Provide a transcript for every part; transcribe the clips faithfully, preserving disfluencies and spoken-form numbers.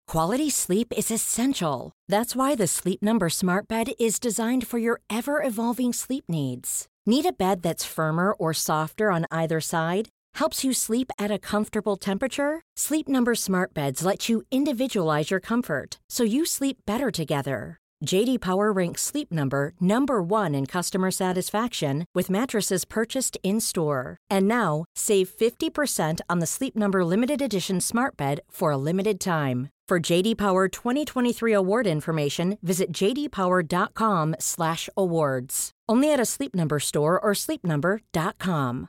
Quality sleep is essential. That's why the Sleep Number Smart Bed is designed for your ever-evolving sleep needs. Need a bed that's firmer or softer on either side? Helps you sleep at a comfortable temperature? Sleep Number Smart Beds let you individualize your comfort, so you sleep better together. J D Power ranks Sleep Number number one in customer satisfaction with mattresses purchased in-store. And now, save fifty percent on the Sleep Number Limited Edition Smart Bed for a limited time. For J D Power twenty twenty-three award information, visit j d power dot com slash awards. Only at a Sleep Number store or sleep number dot com.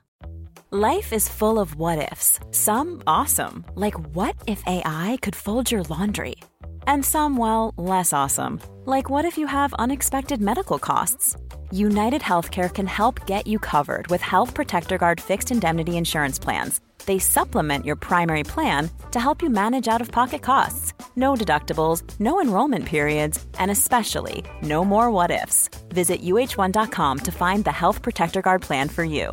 Life is full of what-ifs. Some awesome, like what if A I could fold your laundry? And some, well, less awesome, like what if you have unexpected medical costs? United Healthcare can help get you covered with Health Protector Guard fixed indemnity insurance plans. They supplement your primary plan to help you manage out-of-pocket costs. No deductibles, no enrollment periods, and especially no more what-ifs. Visit U H one dot com to find the Health Protector Guard plan for you.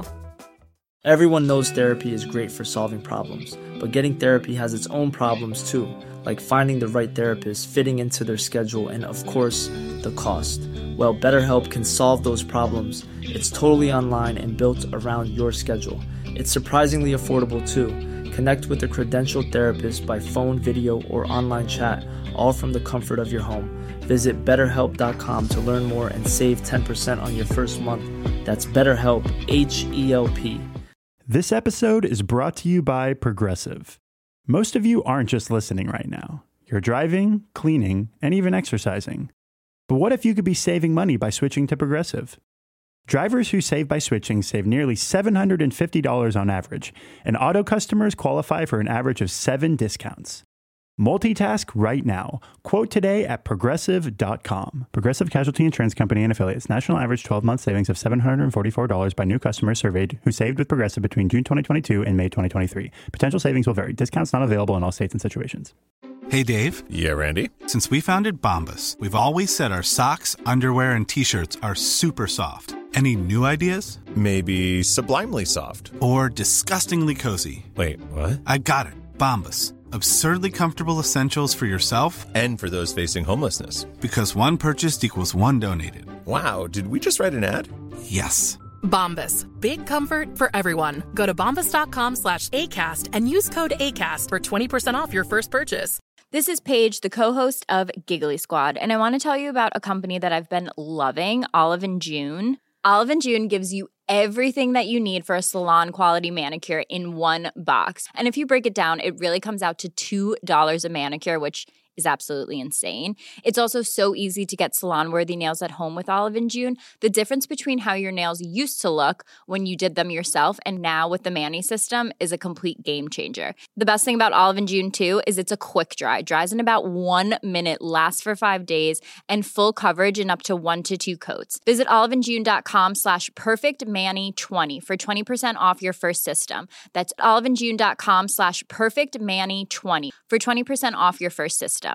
Everyone knows therapy is great for solving problems, but getting therapy has its own problems too, like finding the right therapist, fitting into their schedule, and of course, the cost. Well, BetterHelp can solve those problems. It's totally online and built around your schedule. It's surprisingly affordable too. Connect with a credentialed therapist by phone, video, or online chat, all from the comfort of your home. Visit better help dot com to learn more and save ten percent on your first month. That's BetterHelp, H E L P. This episode is brought to you by Progressive. Most of you aren't just listening right now. You're driving, cleaning, and even exercising. But what if you could be saving money by switching to Progressive? Drivers who save by switching save nearly seven hundred fifty dollars on average, and auto customers qualify for an average of seven discounts. Multitask right now. Quote today at progressive dot com. Progressive Casualty Insurance Company and Affiliates. National average twelve-month savings of seven hundred forty-four dollars by new customers surveyed who saved with Progressive between June twenty twenty-two and May twenty twenty-three. Potential savings will vary. Discounts not available in all states and situations. Hey, Dave. Yeah, Randy. Since we founded Bombas, we've always said our socks, underwear, and T-shirts are super soft. Any new ideas? Maybe sublimely soft. Or disgustingly cozy. Wait, what? I got it. Bombas. Absurdly comfortable essentials for yourself and for those facing homelessness. Because one purchased equals one donated. Wow, did we just write an ad? Yes. Bombas. Big comfort for everyone. Go to bombas dot com slash ACAST and use code ACAST for twenty percent off your first purchase. This is Paige, the co-host of Giggly Squad, and I want to tell you about a company that I've been loving, Olive and June. Olive and June gives you everything that you need for a salon-quality manicure in one box. And if you break it down, it really comes out to two dollars a manicure, which is absolutely insane. It's also so easy to get salon-worthy nails at home with Olive and June. The difference between how your nails used to look when you did them yourself and now with the Mani system is a complete game changer. The best thing about Olive and June, too, is it's a quick dry. Dries in about one minute, lasts for five days, and full coverage in up to one to two coats. Visit oliveandjune.com slash perfectmani20 for twenty percent off your first system. That's oliveandjune.com slash perfectmani20 for twenty percent off your first system.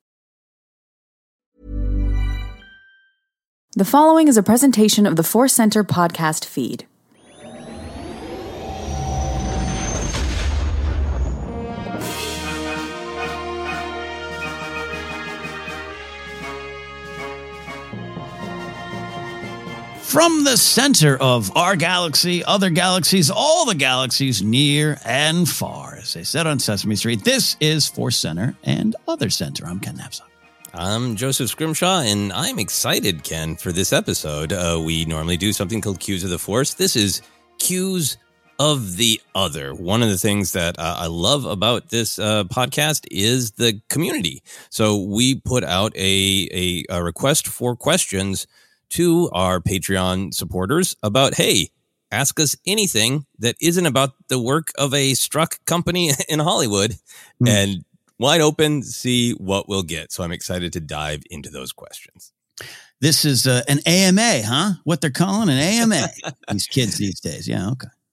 The following is a presentation of the Force Center podcast feed. From the center of our galaxy, other galaxies, all the galaxies near and far, as they said on Sesame Street, this is Force Center and Other Center. I'm Ken Napzok. I'm Joseph Scrimshaw, and I'm excited, Ken, for this episode. Uh, we normally do something called Cues of the Force. This is Cues of the Other. One of the things that uh, I love about this uh, podcast is the community. So we put out a, a, a request for questions to our Patreon supporters about, hey, ask us anything that isn't about the work of a struck company in Hollywood, mm. and wide open, see what we'll get. So I'm excited to dive into those questions. This is uh, an A M A, huh? What they're calling an A M A. These kids these days. Yeah, okay.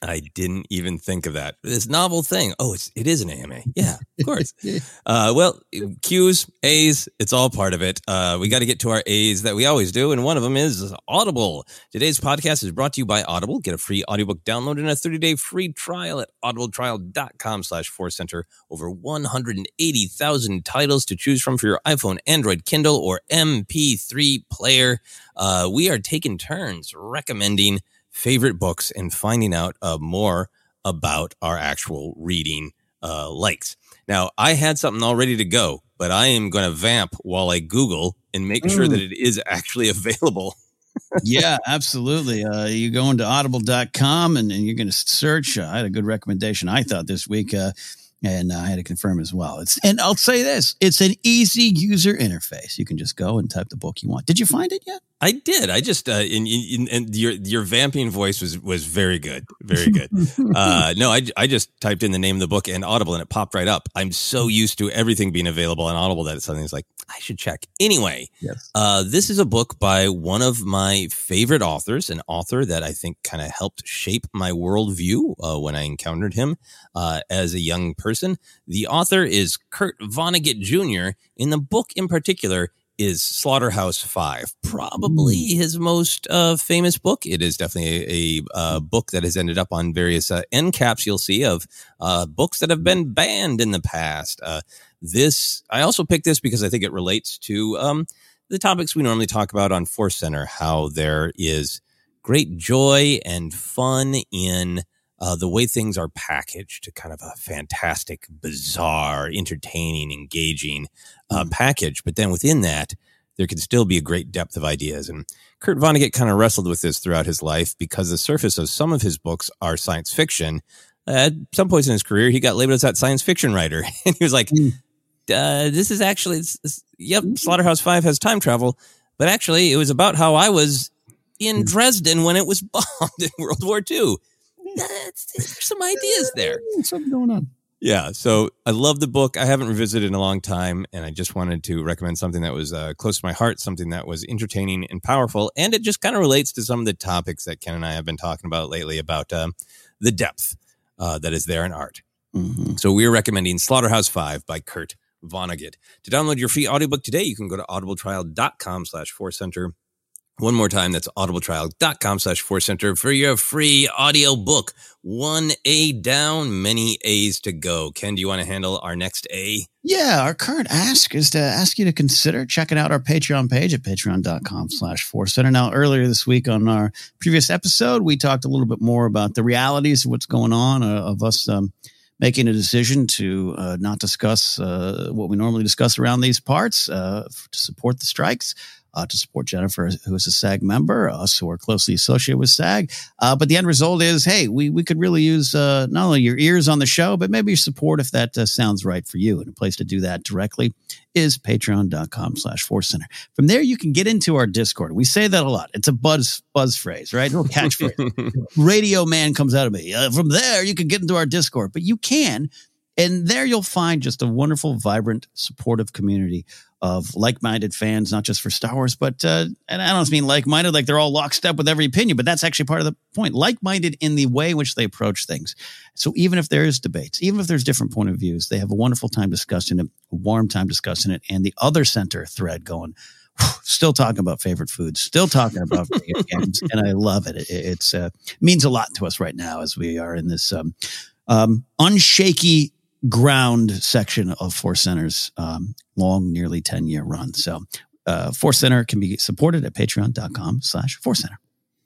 I didn't even think of that. This novel thing. Oh, it's it is an A M A. Yeah, of course. uh, well, Q's, A's, it's all part of it. Uh, we got to get to our A's that we always do, and one of them is Audible. Today's podcast is brought to you by Audible. Get a free audiobook download and a thirty-day free trial at audibletrial.com slash force center. Over one hundred eighty thousand titles to choose from for your iPhone, Android, Kindle, or M P three player. Uh, we are taking turns recommending favorite books and finding out uh, more about our actual reading uh, likes. Now, I had something all ready to go, but I am going to vamp while I Google and make mm. sure that it is actually available. Yeah, absolutely. Uh, you go into audible dot com and, and you're going to search. Uh, I had a good recommendation, I thought, this week. Uh, And uh, I had to confirm as well. It's and I'll say this: it's an easy user interface. You can just go and type the book you want. Did you find it yet? I did. I just uh, in, in, in your your vamping voice was was very good, very good. uh, no, I I just typed in the name of the book and Audible, and it popped right up. I'm so used to everything being available on Audible that something's like I should check. Anyway, yes. uh, this is a book by one of my favorite authors, an author that I think kind of helped shape my worldview uh, when I encountered him uh, as a young person. The author is Kurt Vonnegut Junior In the book in particular is Slaughterhouse Five, probably his most uh, famous book. It is definitely a, a uh, book that has ended up on various uh, end caps you'll see of uh, books that have been banned in the past. Uh, this I also picked this because I think it relates to um, the topics we normally talk about on Force Center, how there is great joy and fun in Uh, the way things are packaged to kind of a fantastic, bizarre, entertaining, engaging uh, mm. package. But then within that, there can still be a great depth of ideas. And Kurt Vonnegut kind of wrestled with this throughout his life because the surface of some of his books are science fiction. At some points in his career, he got labeled as that science fiction writer. And he was like, mm. uh, this is actually, it's, it's, yep, Slaughterhouse Five has time travel. But actually, it was about how I was in mm. Dresden when it was bombed in World War Two. That's, there's some ideas there. Something going on. Yeah. So I love the book. I haven't revisited in a long time, and I just wanted to recommend something that was uh, close to my heart, something that was entertaining and powerful. And it just kind of relates to some of the topics that Ken and I have been talking about lately about um, the depth uh, that is there in art. Mm-hmm. So we're recommending Slaughterhouse Five by Kurt Vonnegut. To download your free audiobook today, you can go to audibletrial.com slash force center. One more time, that's audibletrial.com slash force center for your free audio book. One A down, many A's to go. Ken, do you want to handle our next A? Yeah, our current ask is to ask you to consider checking out our Patreon page at patreon.com slash force center. Now, earlier this week on our previous episode, we talked a little bit more about the realities of what's going on, uh, of us um, making a decision to uh, not discuss uh, what we normally discuss around these parts, uh, to support the strikes. Uh, to support Jennifer, who is a SAG member, us who are closely associated with SAG. Uh, but the end result is, hey, we we could really use uh, not only your ears on the show, but maybe your support if that uh, sounds right for you. And a place to do that directly is patreon.com slash force center. From there, you can get into our Discord. We say that a lot. It's a buzz buzz phrase, right? A little catchphrase. Radio man comes out of me. Uh, from there, you can get into our Discord. But you can. And there you'll find just a wonderful, vibrant, supportive community of like-minded fans, not just for Star Wars, but, uh, and I don't mean like-minded, like they're all lockstep with every opinion, but that's actually part of the point. Like-minded in the way in which they approach things. So even if there is debates, even if there's different point of views, they have a wonderful time discussing it, a warm time discussing it, and the other center thread going, whew, still talking about favorite foods, still talking about video games, and I love it. it it's uh, means a lot to us right now as we are in this um, um, unshaky ground section of Force Center's um, long, nearly ten year run. So uh, Force Center can be supported at patreon.com slash Force Center.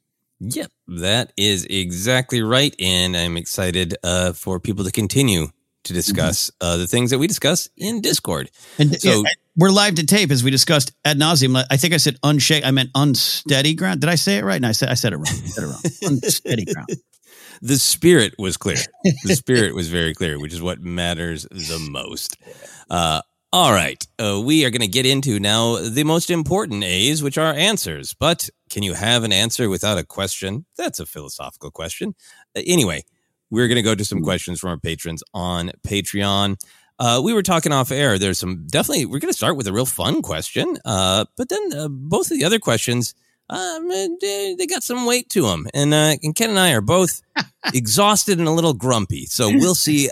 Yep, that is exactly right. And I'm excited uh, for people to continue to discuss mm-hmm. uh, the things that we discuss in Discord. And so yeah, we're live to tape as we discussed ad nauseum. I think I said unshake. I meant unsteady ground. Did I say it right? No, I said, I said it wrong. I said it wrong. Unsteady ground. The spirit was clear. The spirit was very clear, which is what matters the most. Uh, all right. Uh, we are going to get into now the most important A's, which are answers. But can you have an answer without a question? That's a philosophical question. Uh, anyway, we're going to go to some questions from our patrons on Patreon. Uh, we were talking off air. There's some definitely, we're going to start with a real fun question. Uh, but then uh, both of the other questions, um, they, they got some weight to them. And, uh, and Ken and I are both exhausted and a little grumpy. So we'll see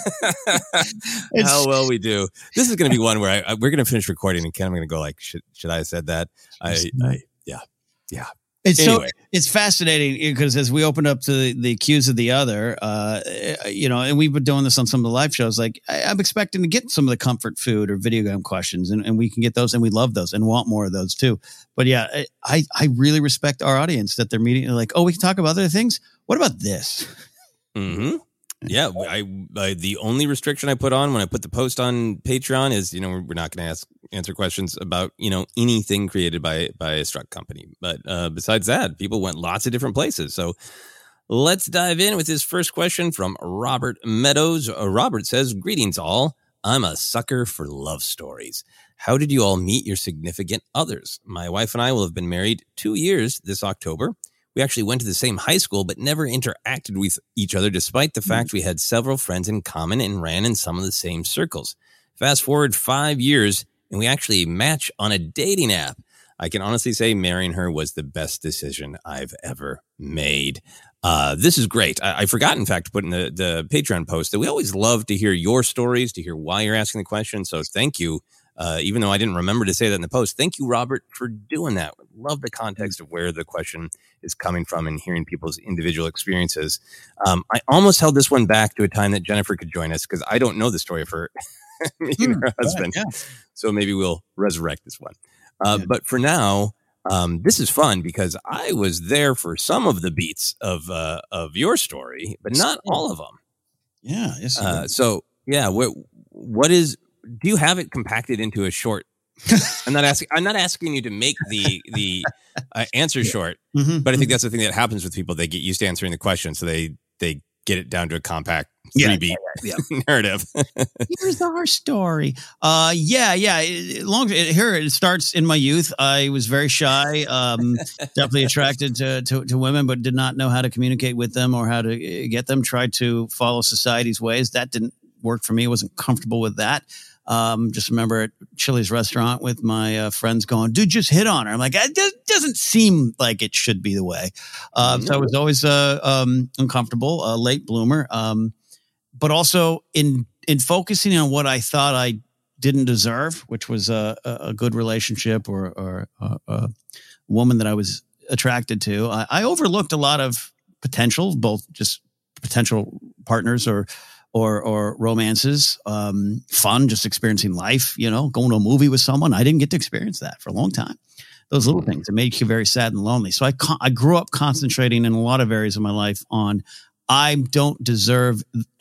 how well we do. This is going to be one where I, I, we're going to finish recording and Ken, I'm going to go like, should, should I have said that? I, I yeah, yeah. It's anyway. so it's fascinating because as we opened up to the, the cues of the other, uh, you know, and we've been doing this on some of the live shows. Like I, I'm expecting to get some of the comfort food or video game questions, and, and we can get those, and we love those and want more of those too. But yeah, I I really respect our audience that they're meeting. They're like, oh, we can talk about other things. What about this? Mm-hmm. Yeah, I, I the only restriction I put on when I put the post on Patreon is, you know, we're not going to ask answer questions about, you know, anything created by by a Struck company. But uh, besides that, people went lots of different places. So let's dive in with his first question from Robert Meadows. Uh, Robert says, "Greetings all. I'm a sucker for love stories. How did you all meet your significant others? My wife and I will have been married two years this October. We actually went to the same high school, but never interacted with each other, despite the fact we had several friends in common and ran in some of the same circles. Fast forward five years, and we actually match on a dating app. I can honestly say marrying her was the best decision I've ever made." Uh, this is great. I, I forgot, in fact, to put in the, the Patreon post that we always love to hear your stories, to hear why you're asking the question. So thank you. Uh, even though I didn't remember to say that in the post, thank you, Robert, for doing that. Love the context of where the question is coming from and hearing people's individual experiences. Um, I almost held this one back to a time that Jennifer could join us because I don't know the story of her meeting her husband. Right, yeah. So maybe we'll resurrect this one. Uh, yeah. But for now, um, this is fun because I was there for some of the beats of uh, of your story, but not all of them. Yeah. Yes, uh, so, yeah, what what is... Do you have it compacted into a short? I'm not asking. I'm not asking you to make the the uh, answer short, mm-hmm, but I think mm-hmm. that's the thing that happens with people. They get used to answering the question, so they they get it down to a compact three beat yeah, yeah, yeah. narrative. Here's our story. Uh, yeah, yeah. It, long it, here it starts in my youth. I was very shy, um, definitely attracted to, to to women, but did not know how to communicate with them or how to get them. Tried to follow society's ways. That didn't work for me. I wasn't comfortable with that. Um, just remember at Chili's restaurant with my uh, friends going, dude, just hit on her. I'm like, it does, doesn't seem like it should be the way. Um, mm-hmm. So I was always uh, um, uncomfortable, a late bloomer. Um, but also in in focusing on what I thought I didn't deserve, which was a, a good relationship or, or a, a woman that I was attracted to, I, I overlooked a lot of potential, both just potential partners or or or romances, um, fun, just experiencing life, you know, going to a movie with someone. I didn't get to experience that for a long time. Those little things that make you very sad and lonely. So I con- I grew up concentrating in a lot of areas of my life on I don't deserve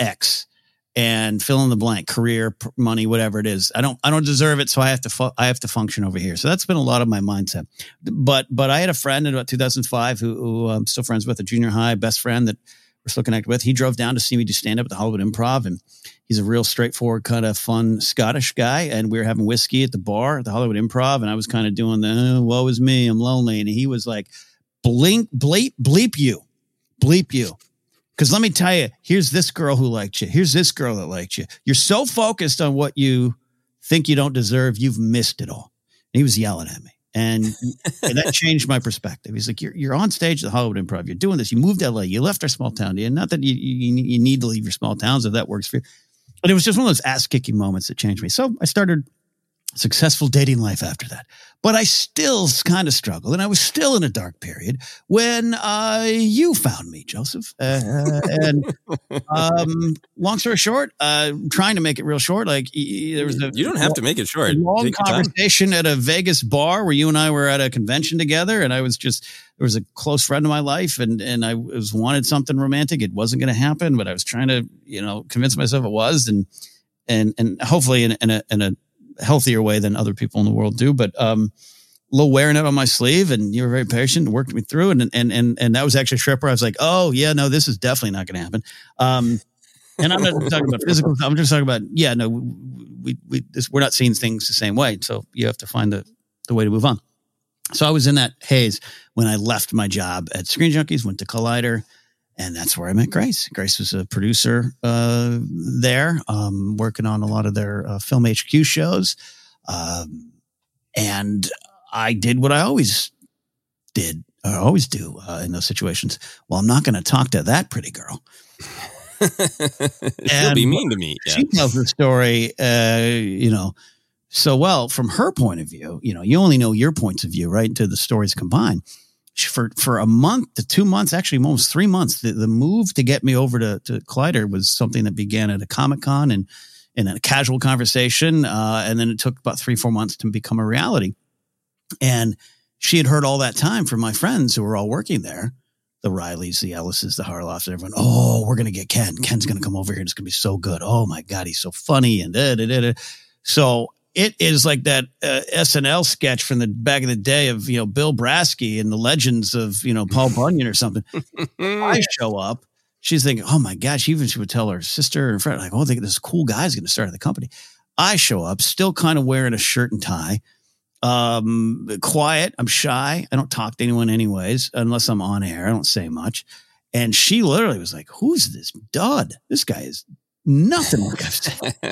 X and fill in the blank, career, p- money, whatever it is. I don't I don't deserve it, so I have to fu- I have to function over here. So that's been a lot of my mindset. But but I had a friend in about two thousand five who, who I'm still friends with, a junior high best friend that we're still connected with. He drove down to see me do stand up at the Hollywood Improv, and he's a real straightforward, kind of fun Scottish guy. And we were having whiskey at the bar at the Hollywood Improv, and I was kind of doing the oh, woe is me, I'm lonely. And he was like, blink, bleep, bleep you, bleep you. Because let me tell you, here's this girl who liked you. Here's this girl that liked you. You're so focused on what you think you don't deserve, you've missed it all. And he was yelling at me. And, and that changed my perspective. He's like, you're you're on stage at the Hollywood Improv. You're doing this. You moved to L A. You left our small town. And not that you, you you need to leave your small towns if that works for you. But it was just one of those ass-kicking moments that changed me. So I started successful dating life after that. But I still kind of struggled, and I was still in a dark period when uh, you found me, Joseph. Uh, and um, long story short, uh, trying to make it real short, like there was a you don't have long, to make it short. Long conversation at a Vegas bar where you and I were at a convention together, and I was just there was a close friend of my life, and and I was wanted something romantic. It wasn't going to happen, but I was trying to you know convince myself it was, and and and hopefully in, in a in a healthier way than other people in the world do, but um, a little wearing it on my sleeve, and you were very patient and worked me through. And, and, and, and that was actually a trip where I was like, oh yeah, no, this is definitely not going to happen. Um, and I'm not talking about physical. I'm just talking about, yeah, no, we, we, this, we're not seeing things the same way. So you have to find the, the way to move on. So I was in that haze when I left my job at Screen Junkies, went to Collider, and that's where I met Grace. Grace was a producer uh, there, um, working on a lot of their uh, Film H Q shows. Um, and I did what I always did, or always do uh, in those situations. Well, I'm not going to talk to that pretty girl. She'll be mean to me. Yeah. She tells the story, uh, you know, so well from her point of view. You know, you only know your points of view, right? Until the stories combine. She, for for a month to two months, actually almost three months, the, the move to get me over to to Collider was something that began at a Comic-Con and in a casual conversation, uh, and then it took about three four months to become a reality. And she had heard all that time from my friends who were all working there. The Rileys, the Ellises, the Harloffs, and everyone. Oh, we're going to get Ken. Ken's going to come over here and it's going to be so good. Oh my God, he's so funny. And da, da, da, da. So it is like that uh, S N L sketch from the back of the day of, you know, Bill Brasky and the legends of, you know, Paul Bunyan or something. I show up. She's thinking, oh my gosh, even she would tell her sister and friend, like, oh, they, this cool guy's going to start at the company. I show up still kind of wearing a shirt and tie. Um, quiet. I'm shy. I don't talk to anyone anyways, unless I'm on air. I don't say much. And she literally was like, who's this dud? This guy is nothing like I've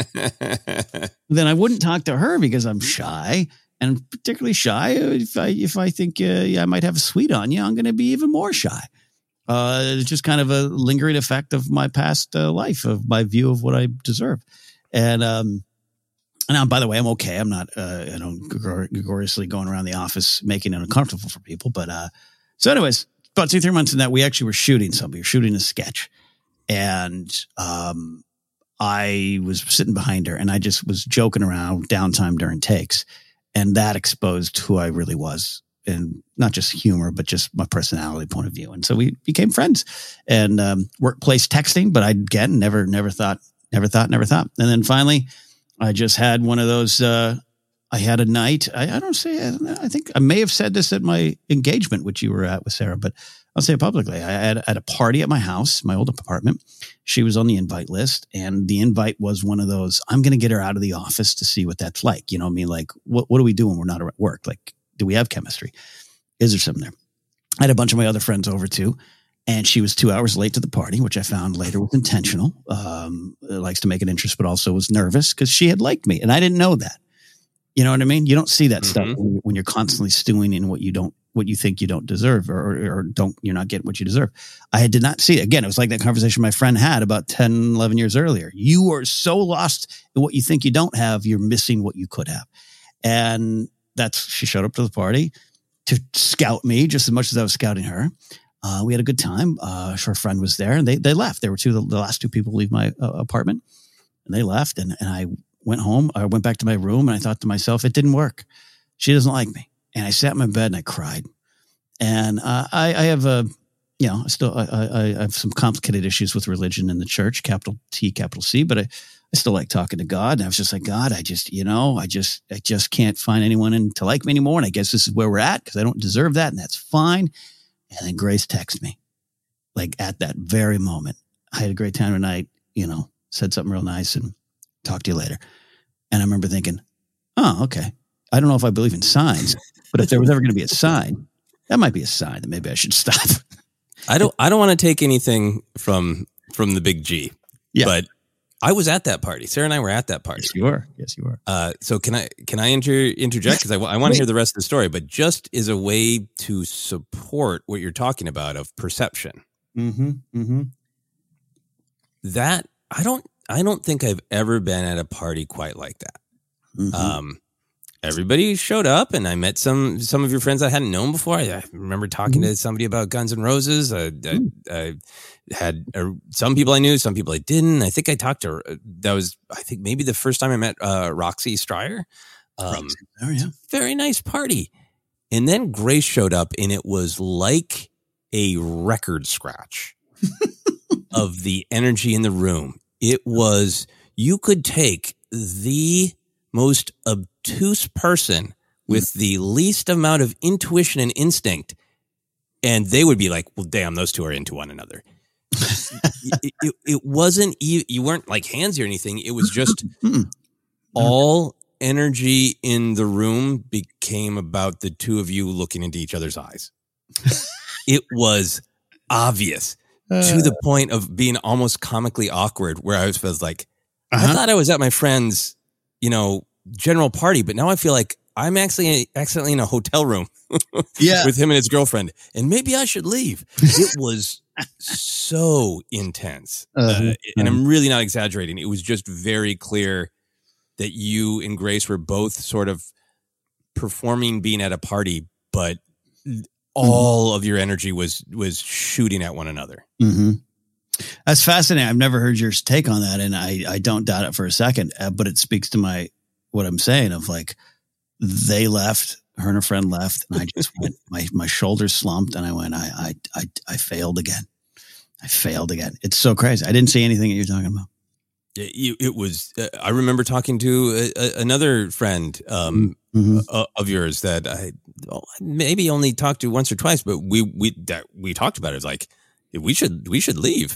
said. Then I wouldn't talk to her because I'm shy, and particularly shy. If I, if I think uh, yeah, I might have a sweet on you, I'm going to be even more shy. Uh, it's just kind of a lingering effect of my past uh, life, of my view of what I deserve. And, um, Now, by the way, I'm okay. I'm not, uh, you know, gloriously going around the office making it uncomfortable for people. But uh, so, anyways, about two, three months in that, we actually were shooting something. We were shooting a sketch, and um, I was sitting behind her, and I just was joking around downtime during takes, and that exposed who I really was, and not just humor, but just my personality point of view. And so we became friends, and um, workplace texting. But I again never, never thought, never thought, never thought, and then finally. I just had one of those, uh, I had a night, I, I don't say, I think I may have said this at my engagement, which you were at with Sarah, but I'll say it publicly. I had at a party at my house, my old apartment. She was on the invite list, and the invite was one of those, I'm going to get her out of the office to see what that's like. You know what I mean? Like, what, what do we do when we're not at work? Like, do we have chemistry? Is there something there? I had a bunch of my other friends over too. And she was two hours late to the party, which I found later was intentional. Um, likes to make an interest, but also was nervous because she had liked me. And I didn't know that. You know what I mean? You don't see that mm-hmm. stuff when, when you're constantly stewing in what you don't, what you think you don't deserve, or, or, or don't, you're not getting what you deserve. I did not see it. Again, it was like that conversation my friend had about ten, eleven years earlier. You are so lost in what you think you don't have, you're missing what you could have. And that's, she showed up to the party to scout me just as much as I was scouting her. Uh, we had a good time. Uh, her friend was there, and they they left. They were two the, the last two people to leave my uh, apartment, and they left. And and I went home. I went back to my room, and I thought to myself, it didn't work. She doesn't like me. And I sat in my bed and I cried. And uh, I I have a you know still I, I I have some complicated issues with religion and the church, capital T, capital C. But I I still like talking to God. And I was just like, God, I just you know I just I just can't find anyone in, to like me anymore. And I guess this is where we're at because I don't deserve that, and that's fine. And then Grace texted me, like at that very moment. I had a great time tonight, you know, said something real nice and talk to you later. And I remember thinking, oh, okay. I don't know if I believe in signs, but if there was ever going to be a sign, that might be a sign that maybe I should stop. I don't, I don't want to take anything from, from the big G, yeah. But I was at that party. Sarah and I were at that party. Yes, you were. Yes, you were. Uh, so can I can I inter, interject? Because I, I want to hear the rest of the story, but just as a way to support what you're talking about of perception. Mm-hmm. Mm-hmm. That I don't I don't think I've ever been at a party quite like that. Mm-hmm. Um, everybody showed up, and I met some some of your friends I hadn't known before. I, I remember talking mm-hmm. to somebody about Guns N' Roses. I, I, I had uh, some people I knew, some people I didn't. I think I talked to her. That was, I think, maybe the first time I met uh, Roxy Stryer. Um, Roxy. Oh, yeah. Very nice party. And then Grace showed up, and it was like a record scratch of the energy in the room. It was, you could take the most obtuse person with the least amount of intuition and instinct, and they would be like, well, damn, those two are into one another. it, it, it wasn't, you, you weren't like handsy or anything. It was just all energy in the room became about the two of you looking into each other's eyes. It was obvious uh, to the point of being almost comically awkward, where I was, was like, uh-huh. I thought I was at my friend's, you know, general party, but now I feel like I'm actually accidentally in a hotel room yeah. with him and his girlfriend, and maybe I should leave. It was so intense. Uh-huh. Uh, and I'm really not exaggerating. It was just very clear that you and Grace were both sort of performing being at a party, but all mm-hmm. of your energy was was shooting at one another. Mm-hmm. That's fascinating. I've never heard your take on that, and I, I don't doubt it for a second, uh, but it speaks to my what I'm saying of like, they left, her and her friend left, and I just went, my, my shoulders slumped, and I went, I, I, I, I failed again. I failed again. It's so crazy. I didn't see anything that you're talking about. It, it was, uh, I remember talking to a, a, another friend um, mm-hmm. uh, of yours that I well, maybe only talked to once or twice, but we, we, that we talked about it. It's like, we should, we should leave.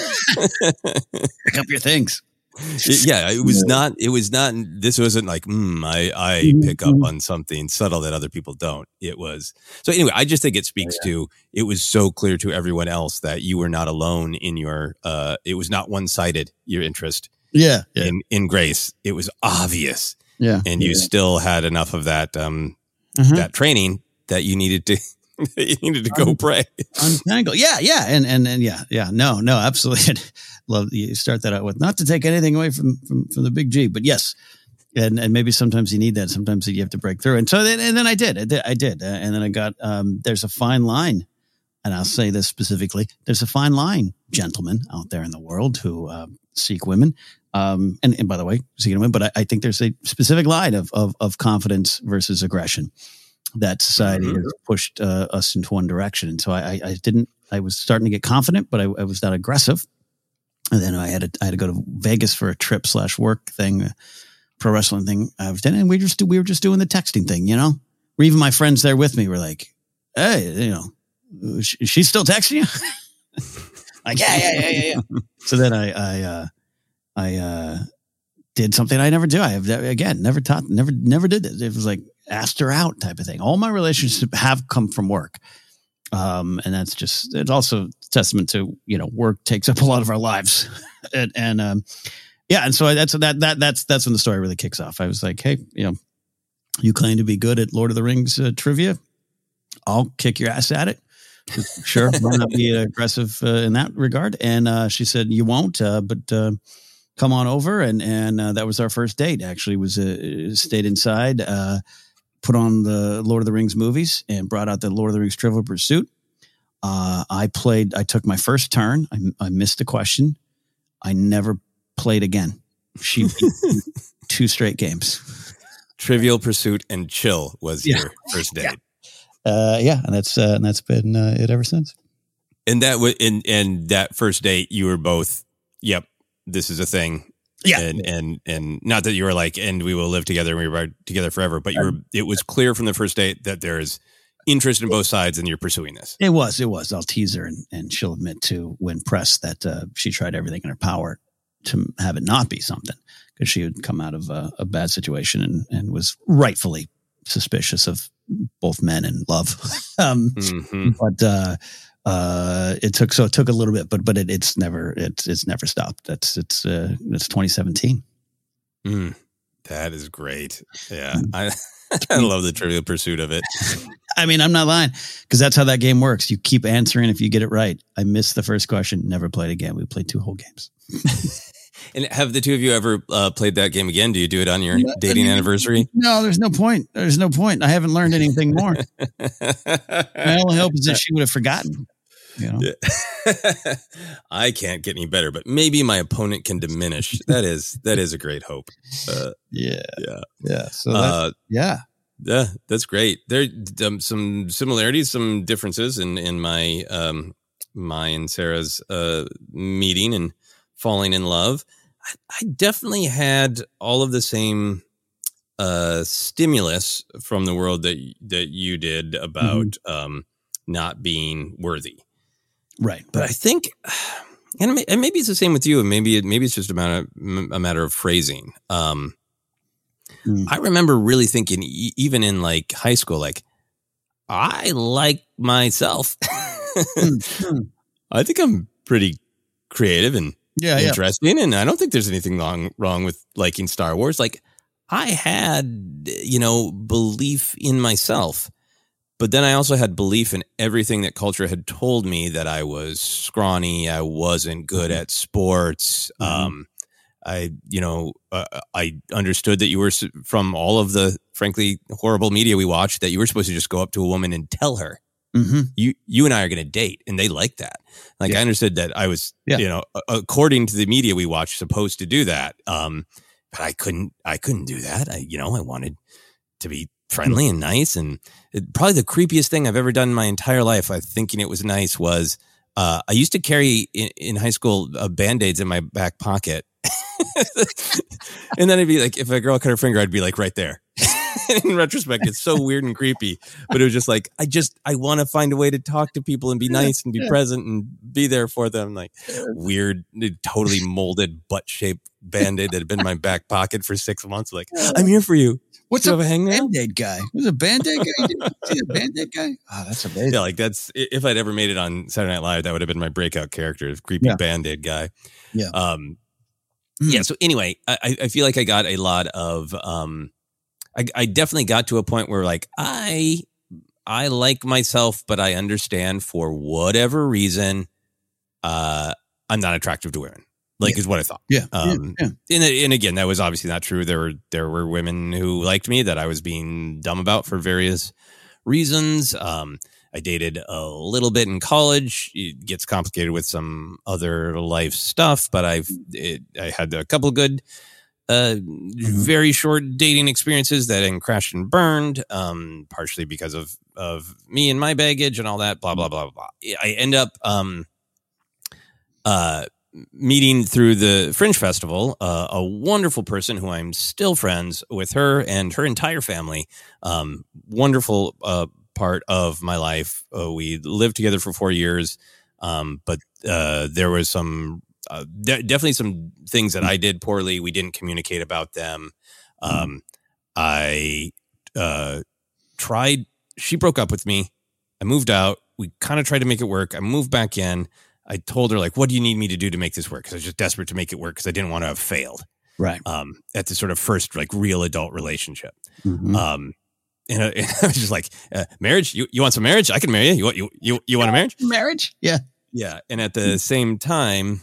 Pick up your things. Yeah, it was not, it was not, this wasn't like, mm, I, I pick up on something subtle that other people don't. It was, so anyway, I just think it speaks oh, yeah. to, it was so clear to everyone else that you were not alone in your, uh, it was not one-sided, your interest yeah, yeah. in, in Grace. It was obvious. Yeah. And you yeah. still had enough of that, um, uh-huh. that training that you needed to, you needed to go pray. Untangle. Yeah, yeah. And, and, and yeah, yeah. No, no, absolutely. Love you start that out with, not to take anything away from, from, from the big G, but yes. And, and maybe sometimes you need that. Sometimes you have to break through. And so then, and then I did, I did, I did. Uh, and then I got, um, there's a fine line, and I'll say this specifically. There's a fine line, gentlemen out there in the world who, uh, seek women. Um, and, and by the way, seeking women, but I, I think there's a specific line of, of, of confidence versus aggression that society mm-hmm. has pushed uh, us into one direction. And so I, I didn't, I was starting to get confident, but I, I was not aggressive. And then I had to, I had to go to Vegas for a trip slash work thing, pro wrestling thing I was doing. And we just, we were just doing the texting thing, you know, or even my friends there with me were like, hey, you know, she's still texting you? Like, yeah, yeah, yeah, yeah, yeah. So then I, I, uh, I, uh, did something I never do. I have, again, never taught, never, never did this. It was like, asked her out type of thing. All my relationships have come from work. Um, and that's just, it's also testament to, you know, work takes up a lot of our lives. and, and, um, yeah. And so that's, that, that, that's, that's when the story really kicks off. I was like, hey, you know, you claim to be good at Lord of the Rings uh, trivia. I'll kick your ass at it. Sure. Might not be aggressive uh, in that regard. And, uh, she said, you won't, uh, but, uh, come on over. And, and, uh, that was our first date actually was, uh, stayed inside, uh, put on the Lord of the Rings movies and brought out the Lord of the Rings Trivial Pursuit. Uh, I played, I took my first turn. I, I missed a question. I never played again. She beat me two straight games. Trivial Pursuit and Chill was yeah. your first date. Yeah. Uh, yeah. And that's, uh, and that's been uh, it ever since. And that was, and, and that first date, you were both, yep, this is a thing. Yeah. And, and, and not that you were like, and we will live together and we were together forever, but you were, it was clear from the first date that there is interest in both sides and you're pursuing this. It was, it was. I'll tease her and, and she'll admit to when pressed that uh, she tried everything in her power to have it not be something because she had come out of a, a bad situation and, and was rightfully suspicious of both men and love. um, mm-hmm. But, uh, Uh, it took, so it took a little bit, but, but it, it's never, it's, it's never stopped. That's, it's, uh, it's twenty seventeen. Mm, that is great. Yeah. I, I love the Trivial Pursuit of it. I mean, I'm not lying because that's how that game works. You keep answering if you get it right. I missed the first question, never played again. We played two whole games. And have the two of you ever uh, played that game again? Do you do it on your no, dating anniversary? No, there's no point. There's no point. I haven't learned anything more. My only hope is that she would have forgotten. You know? Yeah. I can't get any better, but maybe my opponent can diminish. That is that is a great hope. Uh, yeah, yeah, yeah. So uh, yeah, yeah, that's great. There um, some similarities, some differences in in my um, my and Sarah's uh, meeting and falling in love. I, I definitely had all of the same uh, stimulus from the world that that you did about mm-hmm. um, not being worthy. Right. But right. I think, and maybe it's the same with you, and maybe, it, maybe it's just a matter, a matter of phrasing. Um, mm. I remember really thinking, even in like high school, like, I like myself. mm. I think I'm pretty creative and yeah, interesting. Yeah. And I don't think there's anything wrong, wrong with liking Star Wars. Like, I had, you know, belief in myself, but then I also had belief in everything that culture had told me, that I was scrawny, I wasn't good mm-hmm. at sports. Mm-hmm. Um, I, you know, uh, I understood that you were from all of the, frankly, horrible media we watched, that you were supposed to just go up to a woman and tell her, mm-hmm. you, you and I are going to date. And they like that. Like yeah. I understood that I was, yeah. you know, according to the media we watched, supposed to do that. Um, but I couldn't, I couldn't do that. I, you know, I wanted to be friendly and nice. And it, probably the creepiest thing I've ever done in my entire life, I thinking it was nice, was uh, I used to carry in, in high school uh, Band-Aids in my back pocket. And then it'd be like, if a girl cut her finger, I'd be like right there. In retrospect, it's so weird and creepy, but it was just like, I just, I want to find a way to talk to people and be nice and be present and be there for them. Like weird, totally molded butt shaped Band-Aid that had been in my back pocket for six months. Like, I'm here for you. What's up, a Band-Aid guy? Who's a Band-Aid guy? Did you see a Band-Aid guy? Oh, that's amazing. Yeah, like that's, if I'd ever made it on Saturday Night Live, that would have been my breakout character, creepy yeah. Band-Aid guy. Yeah. Um, mm. Yeah. So anyway, I, I feel like I got a lot of, um, I, I definitely got to a point where like, I, I like myself, but I understand for whatever reason, uh, I'm not attractive to women. Like yeah. is what I thought. Yeah. Um, yeah, yeah. And, and again, that was obviously not true. There were, there were women who liked me that I was being dumb about for various reasons. Um, I dated a little bit in college. It gets complicated with some other life stuff, but I've, it, I had a couple of good, uh, mm-hmm. very short dating experiences that then crashed and burned, um, partially because of, of me and my baggage and all that, blah, blah, blah, blah. I end up, um, uh, meeting through the Fringe Festival, uh, a wonderful person who I'm still friends with, her and her entire family. Um, wonderful, uh, part of my life. Uh, we lived together for four years. Um, but, uh, there was some, Uh, de- definitely some things that I did poorly. We didn't communicate about them. Um, I uh, tried. She broke up with me. I moved out. We kind of tried to make it work. I moved back in. I told her, like, what do you need me to do to make this work? Because I was just desperate to make it work because I didn't want to have failed. Right. Um, at the sort of first, like, real adult relationship. Mm-hmm. Um, and, I, and I was just like, uh, marriage? You you want some marriage? I can marry you. You want, you, you, you want a marriage? Marriage? Yeah. Yeah. And at the same time,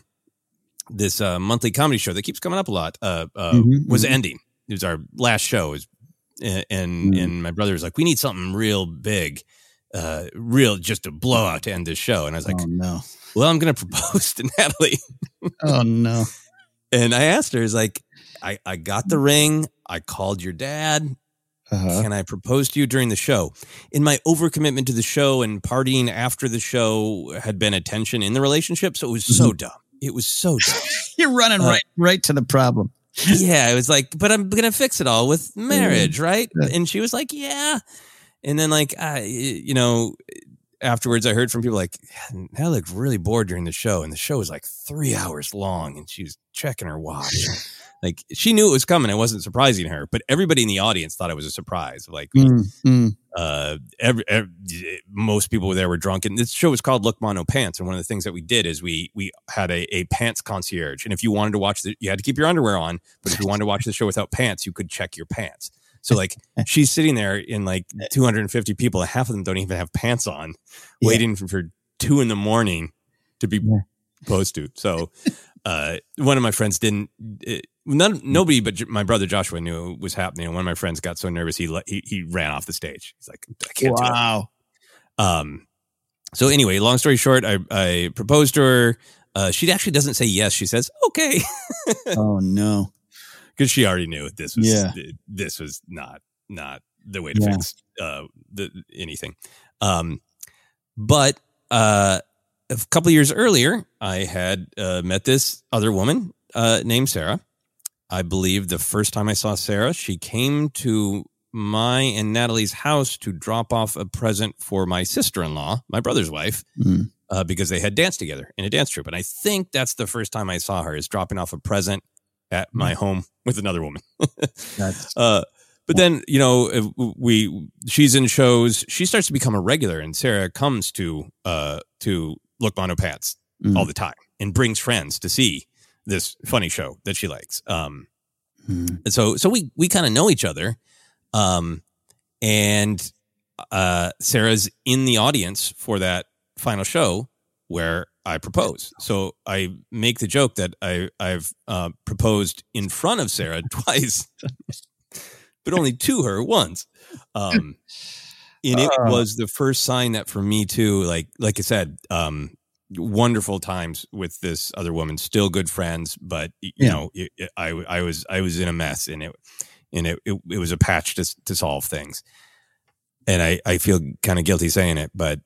this uh, monthly comedy show that keeps coming up a lot uh, uh, mm-hmm, was mm-hmm. ending. It was our last show. It was, and and, mm-hmm. and my brother was like, we need something real big, uh, real, just a blowout to end this show. And I was like, oh, no. Well, I'm going to propose to Natalie. Oh, no. And I asked her, is like, I, I got the ring. I called your dad. Uh-huh. Can I propose to you during the show? In my overcommitment to the show and partying after the show had been a tension in the relationship. So it was mm-hmm. so dumb. It was so dumb. You're running uh, right right to the problem. Yeah, I was like, but I'm going to fix it all with marriage, right? Yeah. And she was like, yeah. And then like, I, you know, afterwards I heard from people like, I looked really bored during the show. And the show was like three hours long and she was checking her watch. Like she knew it was coming. It wasn't surprising her, but everybody in the audience thought it was a surprise. Like, mm, mm. uh, every, every, most people there were drunk, and this show was called Look Ma No Pants. And one of the things that we did is we we had a, a pants concierge, and if you wanted to watch the, you had to keep your underwear on, but if you wanted to watch the show without pants, you could check your pants. So like she's sitting there in like two hundred fifty people, and half of them don't even have pants on, yeah. waiting for, for two in the morning to be yeah. proposed to. So uh, one of my friends didn't. It, None, nobody but my brother Joshua knew it was happening. And one of my friends got so nervous, he he, he ran off the stage. He's like, I can't wow. do it. Um, so anyway, long story short, I, I proposed to her. Uh, she actually doesn't say yes. She says, okay. Oh, no. Because she already knew this was yeah. this was not not the way to yeah. fix uh, the, anything. Um, but uh, a couple of years earlier, I had uh, met this other woman uh, named Sarah. I believe the first time I saw Sarah, she came to my and Natalie's house to drop off a present for my sister-in-law, my brother's wife, mm. uh, because they had danced together in a dance troupe. And I think that's the first time I saw her, is dropping off a present at my mm. home with another woman. That's- uh, but then, you know, we she's in shows. She starts to become a regular, and Sarah comes to uh, to Look Ma No Pants mm. all the time and brings friends to see this funny show that she likes. Um, Mm-hmm. So so we we kind of know each other, um, and uh, Sarah's in the audience for that final show where I propose. So I make the joke that I I've uh, proposed in front of Sarah twice, but only to her once. Um, and it uh, was the first sign that for me too, like like I said, um, wonderful times with this other woman, still good friends, but you yeah. know, it, it, I I was I was in a mess, and it and it it, it was a patch to to solve things, and I I feel kind of guilty saying it, but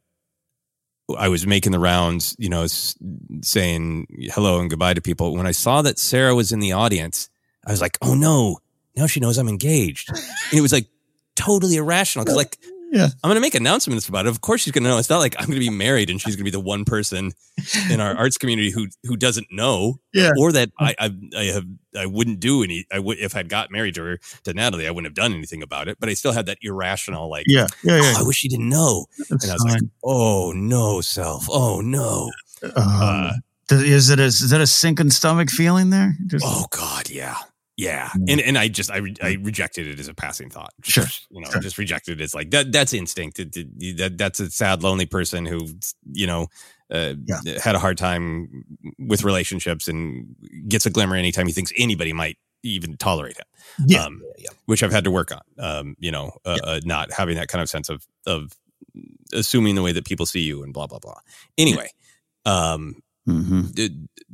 I was making the rounds, you know, saying hello and goodbye to people. When I saw that Sarah was in the audience, I was like, oh no, now she knows I'm engaged. And it was like totally irrational, because like, yeah. I'm going to make announcements about it. Of course she's going to know. It's not like I'm going to be married and she's going to be the one person in our arts community who who doesn't know, yeah. or that I I, I have I wouldn't do any. I would if I'd got married to her to Natalie, I wouldn't have done anything about it. But I still had that irrational like, yeah, yeah, yeah. Oh, I wish she didn't know. That's and I was fine. like, oh no, self, oh no. Um, uh, is it a, is that a sinking stomach feeling there? Just, oh God, yeah. Yeah. And and I just, I re- I rejected it as a passing thought. Sure. You know, sure. I just rejected it as like, that. that's instinct. It, it, that That's a sad, lonely person who, you know, uh, yeah. had a hard time with relationships and gets a glimmer anytime he thinks anybody might even tolerate him. Yeah. Um, yeah. Which I've had to work on, um, you know, uh, yeah. uh, not having that kind of sense of, of assuming the way that people see you and blah, blah, blah. Anyway, yeah. um, mm-hmm. it,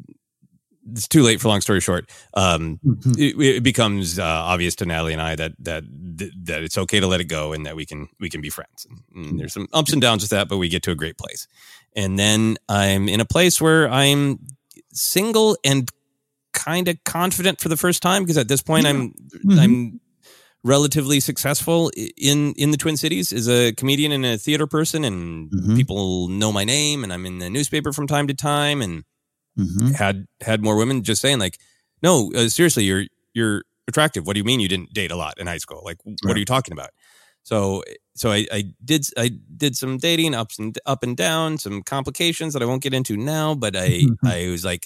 it's too late for long story short. Um, mm-hmm. it, it becomes uh, obvious to Natalie and I that that that it's okay to let it go and that we can we can be friends. And, and there's some ups and downs with that, but we get to a great place. And then I'm in a place where I'm single and kind of confident for the first time, because at this point yeah. I'm mm-hmm. I'm relatively successful in in the Twin Cities as a comedian and a theater person, and mm-hmm. people know my name, and I'm in the newspaper from time to time, and Mm-hmm. had had more women just saying like, no, uh, seriously, you're you're attractive. What do you mean you didn't date a lot in high school? Like, what right. are you talking about? So so I, I did I did some dating ups and up and down, some complications that I won't get into now. But I mm-hmm. I was like,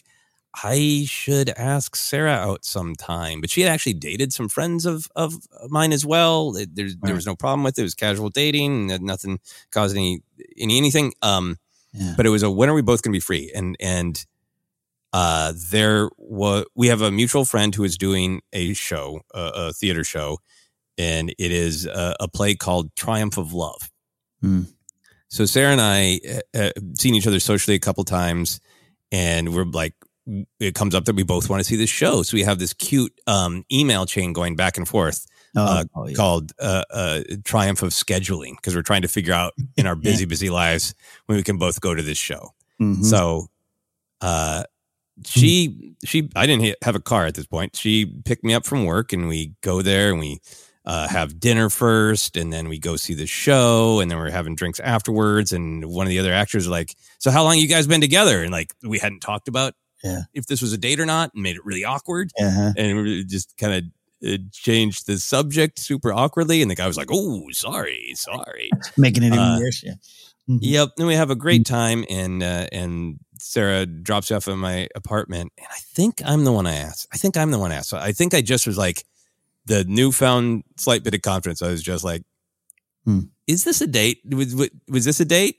I should ask Sarah out sometime. But she had actually dated some friends of of mine as well. It, there's, right. There was no problem with it. It was casual dating, and nothing caused any any anything. Um, yeah. But it was a when are we both going to be free? And and Uh, there was, we have a mutual friend who is doing a show, uh, a theater show, and it is a, a play called Triumph of Love. Mm. So Sarah and I have seen each other socially a couple times, and we're like, it comes up that we both want to see this show. So we have this cute um, email chain going back and forth oh, uh, oh, yeah. called uh, uh, Triumph of Scheduling, because we're trying to figure out in our busy, yeah. busy lives when we can both go to this show. Mm-hmm. So, uh, She, she, I didn't have a car at this point. She picked me up from work, and we go there, and we uh, have dinner first, and then we go see the show, and then we're having drinks afterwards. And one of the other actors are like, so how long you guys been together? And like, we hadn't talked about yeah. if this was a date or not, and made it really awkward. Uh-huh. And we just kind of uh, changed the subject super awkwardly. And the guy was like, oh, sorry, sorry. Making it even uh, worse. Yeah. Mm-hmm. Yep. And we have a great time, and uh, and Sarah drops you off at my apartment, and I think I'm the one I asked. I think I'm the one I asked. So I think I just was like the newfound slight bit of confidence. I was just like, hmm. "Is this a date? Was was this a date?"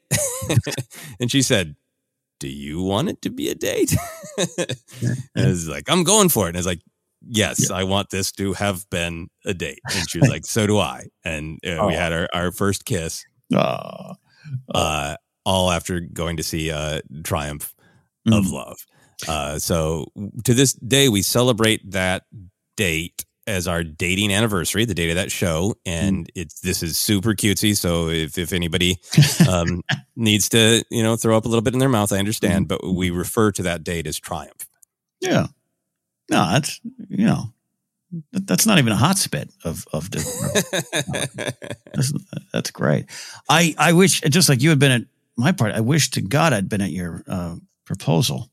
And she said, "Do you want it to be a date?" And I was like, "I'm going for it." And I was like, "Yes, yeah. I want this to have been a date." And she was like, "So do I." And uh, oh. we had our, our first kiss. Oh. Uh, all after going to see uh, Triumph mm. of Love. Uh, so to this day, we celebrate that date as our dating anniversary, the date of that show. And mm. it's this is super cutesy. So if, if anybody um, needs to, you know, throw up a little bit in their mouth, I understand. Mm. But we refer to that date as Triumph. Yeah. No, that's, you know, that's not even a hot spit of of that's, that's great. I, I wish, just like you had been at my part, I wish to God I'd been at your uh, proposal.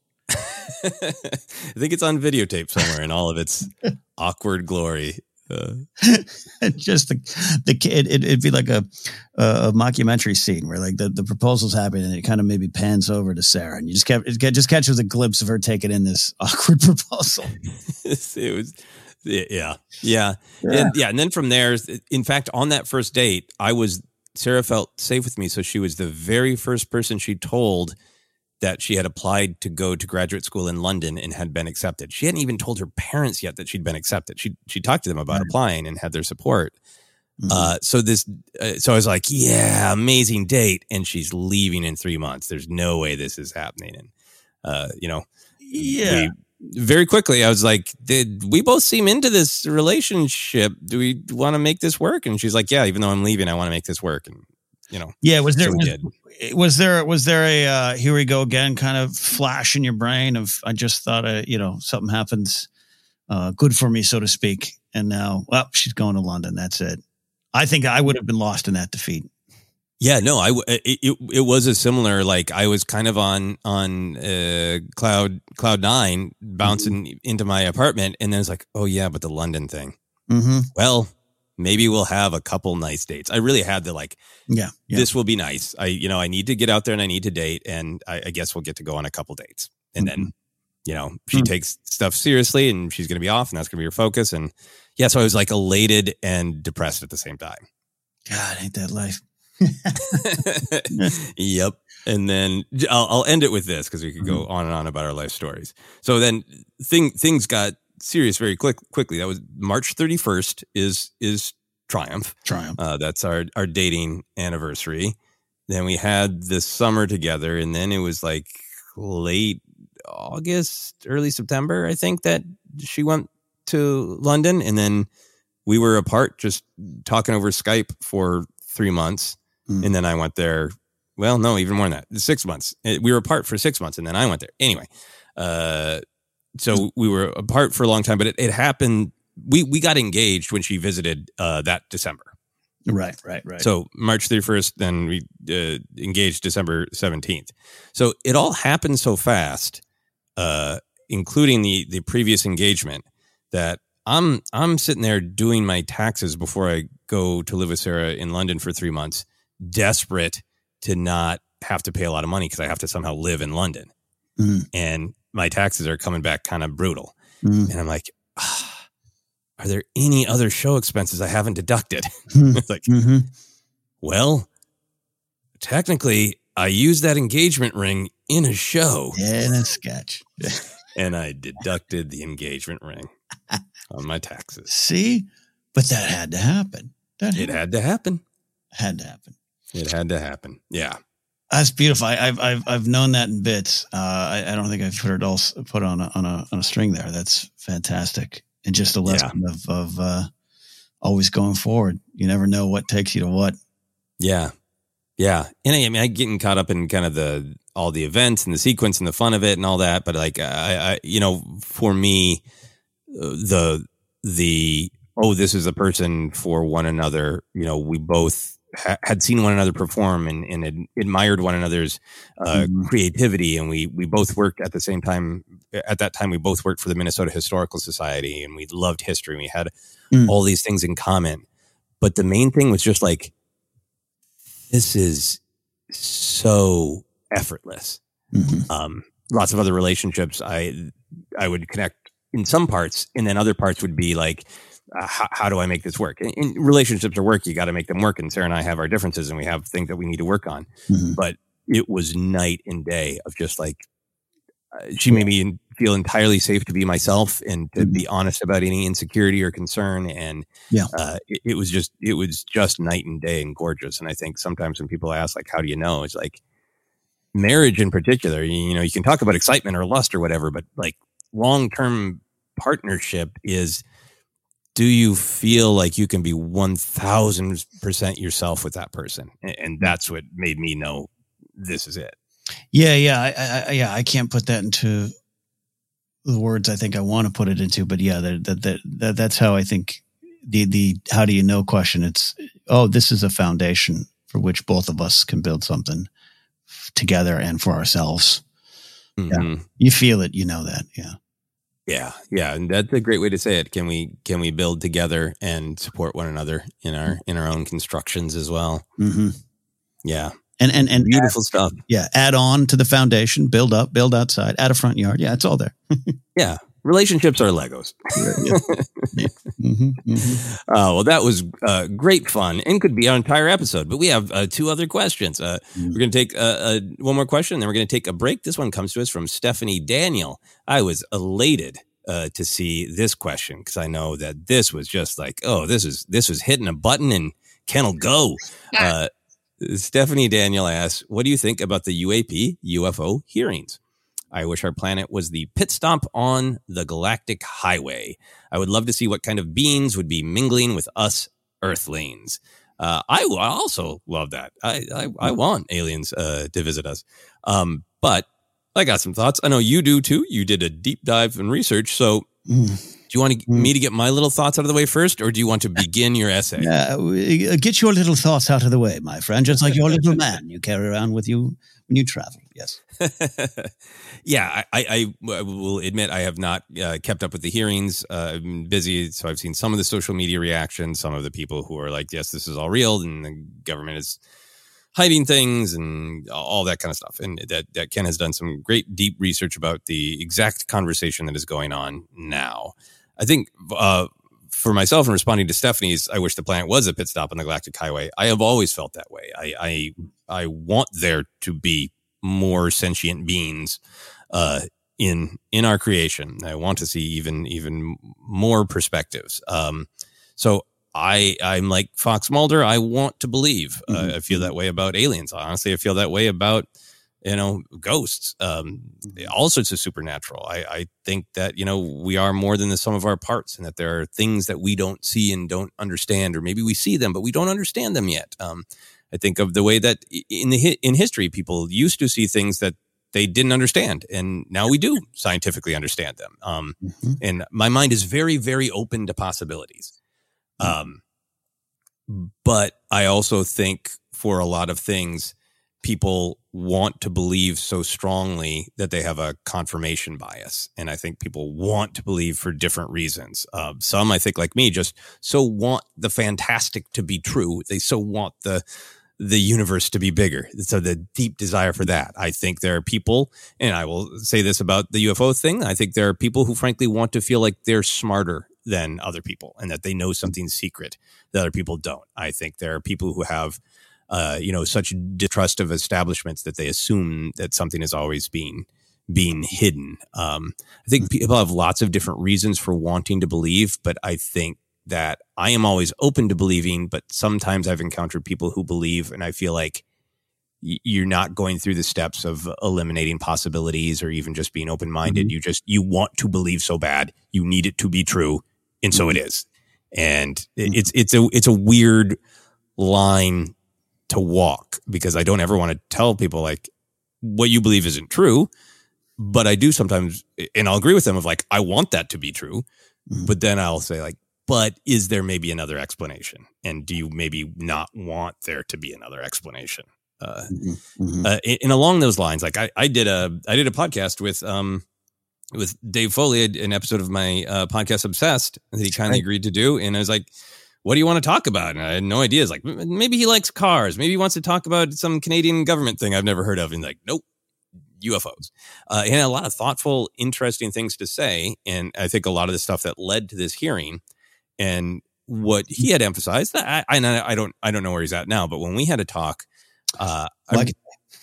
I think it's on videotape somewhere in all of its awkward glory. Uh. Just the the kid, it, it'd be like a a mockumentary scene where like the, the proposal's happening, and it kind of maybe pans over to Sarah, and you just kept it just catches a glimpse of her taking in this awkward proposal. It was. Yeah, yeah, yeah, and yeah, and then from there, in fact, on that first date, I was Sarah felt safe with me, so she was the very first person she told that she had applied to go to graduate school in London and had been accepted. She hadn't even told her parents yet that she'd been accepted. She she talked to them about right. applying and had their support. Mm-hmm. Uh, so this, uh, so I was like, yeah, amazing date, and she's leaving in three months. There's no way this is happening, and uh, you know, yeah. We, very quickly, I was like, did we both seem into this relationship? Do we want to make this work? And she's like, yeah, even though I'm leaving, I want to make this work. And, you know, yeah, was there, so was, was there, was there a, uh, here we go again, kind of flash in your brain of, I just thought, uh, you know, something happens, uh, good for me, so to speak. And now, well, she's going to London. That's it. I think I would have been lost in that defeat. Yeah, no, I it, it it was a similar, like I was kind of on on uh, cloud cloud nine, bouncing mm-hmm. into my apartment, and then it's like, oh yeah, but the London thing. Mm-hmm. Well, maybe we'll have a couple nice dates. I really had to like, yeah, yeah, this will be nice. I you know I need to get out there and I need to date, and I, I guess we'll get to go on a couple dates, and mm-hmm. then you know she mm-hmm. takes stuff seriously, and she's going to be off, and that's going to be her focus, and yeah, so I was like elated and depressed at the same time. God, ain't that life. Yep. And then I'll, I'll end it with this because we could go on and on about our life stories. So then thing, things got serious very quick, quickly. That was March thirty-first is, is Triumph. Triumph. Uh, that's our, our dating anniversary. Then we had this summer together, and then it was like late August, early September, I think, that she went to London. And then we were apart just talking over Skype for three months. Mm. And then I went there. Well, no, even more than that. Six months. We were apart for six months, and then I went there. Anyway, uh, so we were apart for a long time, but it, it happened. We we got engaged when she visited uh, that December. Right, right, right. So March thirty-first, then we uh, engaged December seventeenth. So it all happened so fast, uh, including the the previous engagement, that I'm I'm sitting there doing my taxes before I go to live with Sarah in London for three months, desperate to not have to pay a lot of money because I have to somehow live in London. Mm. And my taxes are coming back kind of brutal. Mm. And I'm like, ah, are there any other show expenses I haven't deducted? Mm. It's like, mm-hmm. well, technically I used that engagement ring in a show. Yeah, in a sketch. And I deducted the engagement ring on my taxes. See? But that had to happen. That it had to happen. Had to happen. It had to happen. Yeah. That's beautiful. I, I've I've I've known that in bits. Uh, I, I don't think I've put it all put on a on a on a string there. That's fantastic, and just a lesson yeah. of of uh, always going forward. You never know what takes you to what. Yeah, yeah. And I, I mean, I getting caught up in kind of the all the events and the sequence and the fun of it and all that. But like, I, I you know, for me, the the oh, this is a person for one another. You know, we both ha- had seen one another perform and, and ad- admired one another's uh, mm-hmm. creativity. And we, we both worked at the same time. At that time, we both worked for the Minnesota Historical Society, and we loved history. We had mm. all these things in common. But the main thing was just like, this is so effortless. Mm-hmm. Um, lots of other relationships I, I would connect in some parts, and then other parts would be like, Uh, how, how do I make this work? In, in relationships are work. You got to make them work. And Sarah and I have our differences, and we have things that we need to work on. Mm-hmm. But it was night and day of just like, uh, she made me feel entirely safe to be myself and to mm-hmm. be honest about any insecurity or concern. And yeah, uh, it, it was just, it was just night and day and gorgeous. And I think sometimes when people ask, like, how do you know? It's like marriage in particular, you, you know, you can talk about excitement or lust or whatever, but like long-term partnership is, do you feel like you can be one thousand percent yourself with that person? And that's what made me know this is it. Yeah, yeah. I, I, yeah, I can't put that into the words I think I want to put it into, but yeah, that, that, that, that that's how I think the, the, how do you know question. It's, oh, this is a foundation for which both of us can build something together and for ourselves. Mm-hmm. Yeah. You feel it, you know that. Yeah. Yeah, yeah, and that's a great way to say it. Can we can we build together and support one another in our in our own constructions as well? Mm-hmm. Yeah, and and and beautiful add, stuff. Yeah, add on to the foundation, build up, build outside, add a front yard. Yeah, it's all there. Yeah, relationships are Legos. mm-hmm, mm-hmm. Uh, well, that was uh, great fun and could be our entire episode. But we have uh, two other questions. Uh, mm-hmm. We're going to take uh, uh, one more question, then we're going to take a break. This one comes to us from Stephanie Daniel. I was elated uh, to see this question because I know that this was just like, oh, this is this was hitting a button and Ken will go. Uh, Stephanie Daniel asks, what do you think about the U A P U F O hearings? I wish our planet was the pit stop on the galactic highway. I would love to see what kind of beings would be mingling with us Earthlings. Uh, I, I also love that. I, I, I want aliens uh, to visit us. Um, but I got some thoughts. I know you do too. You did a deep dive in research. So mm. do you want to, mm. me to get my little thoughts out of the way first, or do you want to begin your essay? Uh, get your little thoughts out of the way, my friend. Just like your little man you carry around with you when you travel. Yes. yeah, I, I, I will admit I have not uh, kept up with the hearings. Uh, I've been busy, so I've seen some of the social media reactions, some of the people who are like, yes, this is all real, and the government is hiding things and all that kind of stuff. And that, that Ken has done some great deep research about the exact conversation that is going on now. I think uh, for myself and responding to Stephanie's, I wish the planet was a pit stop on the galactic highway. I have always felt that way. I I, I want there to be more sentient beings uh, in in our creation. I want to see even even more perspectives. Um, so I I'm like Fox Mulder. I want to believe. Uh, mm-hmm. I feel that way about aliens. Honestly, I feel that way about you know ghosts. Um, all sorts of supernatural. I I think that you know we are more than the sum of our parts, and that there are things that we don't see and don't understand, or maybe we see them but we don't understand them yet. Um, I think of the way that in the in history, people used to see things that they didn't understand, and now we do scientifically understand them. Um, mm-hmm. And my mind is very, very open to possibilities. Um, but I also think for a lot of things, people want to believe so strongly that they have a confirmation bias. And I think people want to believe for different reasons. Uh, some, I think, like me, just so want the fantastic to be true. They so want the the universe to be bigger. So the deep desire for that. I think there are people, and I will say this about the U F O thing, I think there are people who frankly want to feel like they're smarter than other people and that they know something secret that other people don't. I think there are people who have, uh, you know, such distrust of establishments that they assume that something is always being being hidden. Um, I think people have lots of different reasons for wanting to believe, but I think that I am always open to believing, but sometimes I've encountered people who believe, and I feel like y- you're not going through the steps of eliminating possibilities or even just being open-minded. Mm-hmm. You just, you want to believe so bad. You need it to be true. And so mm-hmm. it is. And mm-hmm. it's, it's a, it's a weird line to walk because I don't ever want to tell people like what you believe isn't true, but I do sometimes, and I'll agree with them of like, I want that to be true. Mm-hmm. But then I'll say like, but is there maybe another explanation? And do you maybe not want there to be another explanation? Uh, mm-hmm. uh, and, and along those lines, like I, I did a, I did a podcast with, um, with Dave Foley, an episode of my uh, podcast Obsessed that he kindly right. agreed to do. And I was like, what do you want to talk about? And I had no idea. It's like, maybe he likes cars. Maybe he wants to talk about some Canadian government thing I've never heard of. And like, nope. U F Os. Uh, he had a lot of thoughtful, interesting things to say. And I think a lot of the stuff that led to this hearing and what he had emphasized, I, I, I don't I don't know where he's at now, but when we had a talk, uh, like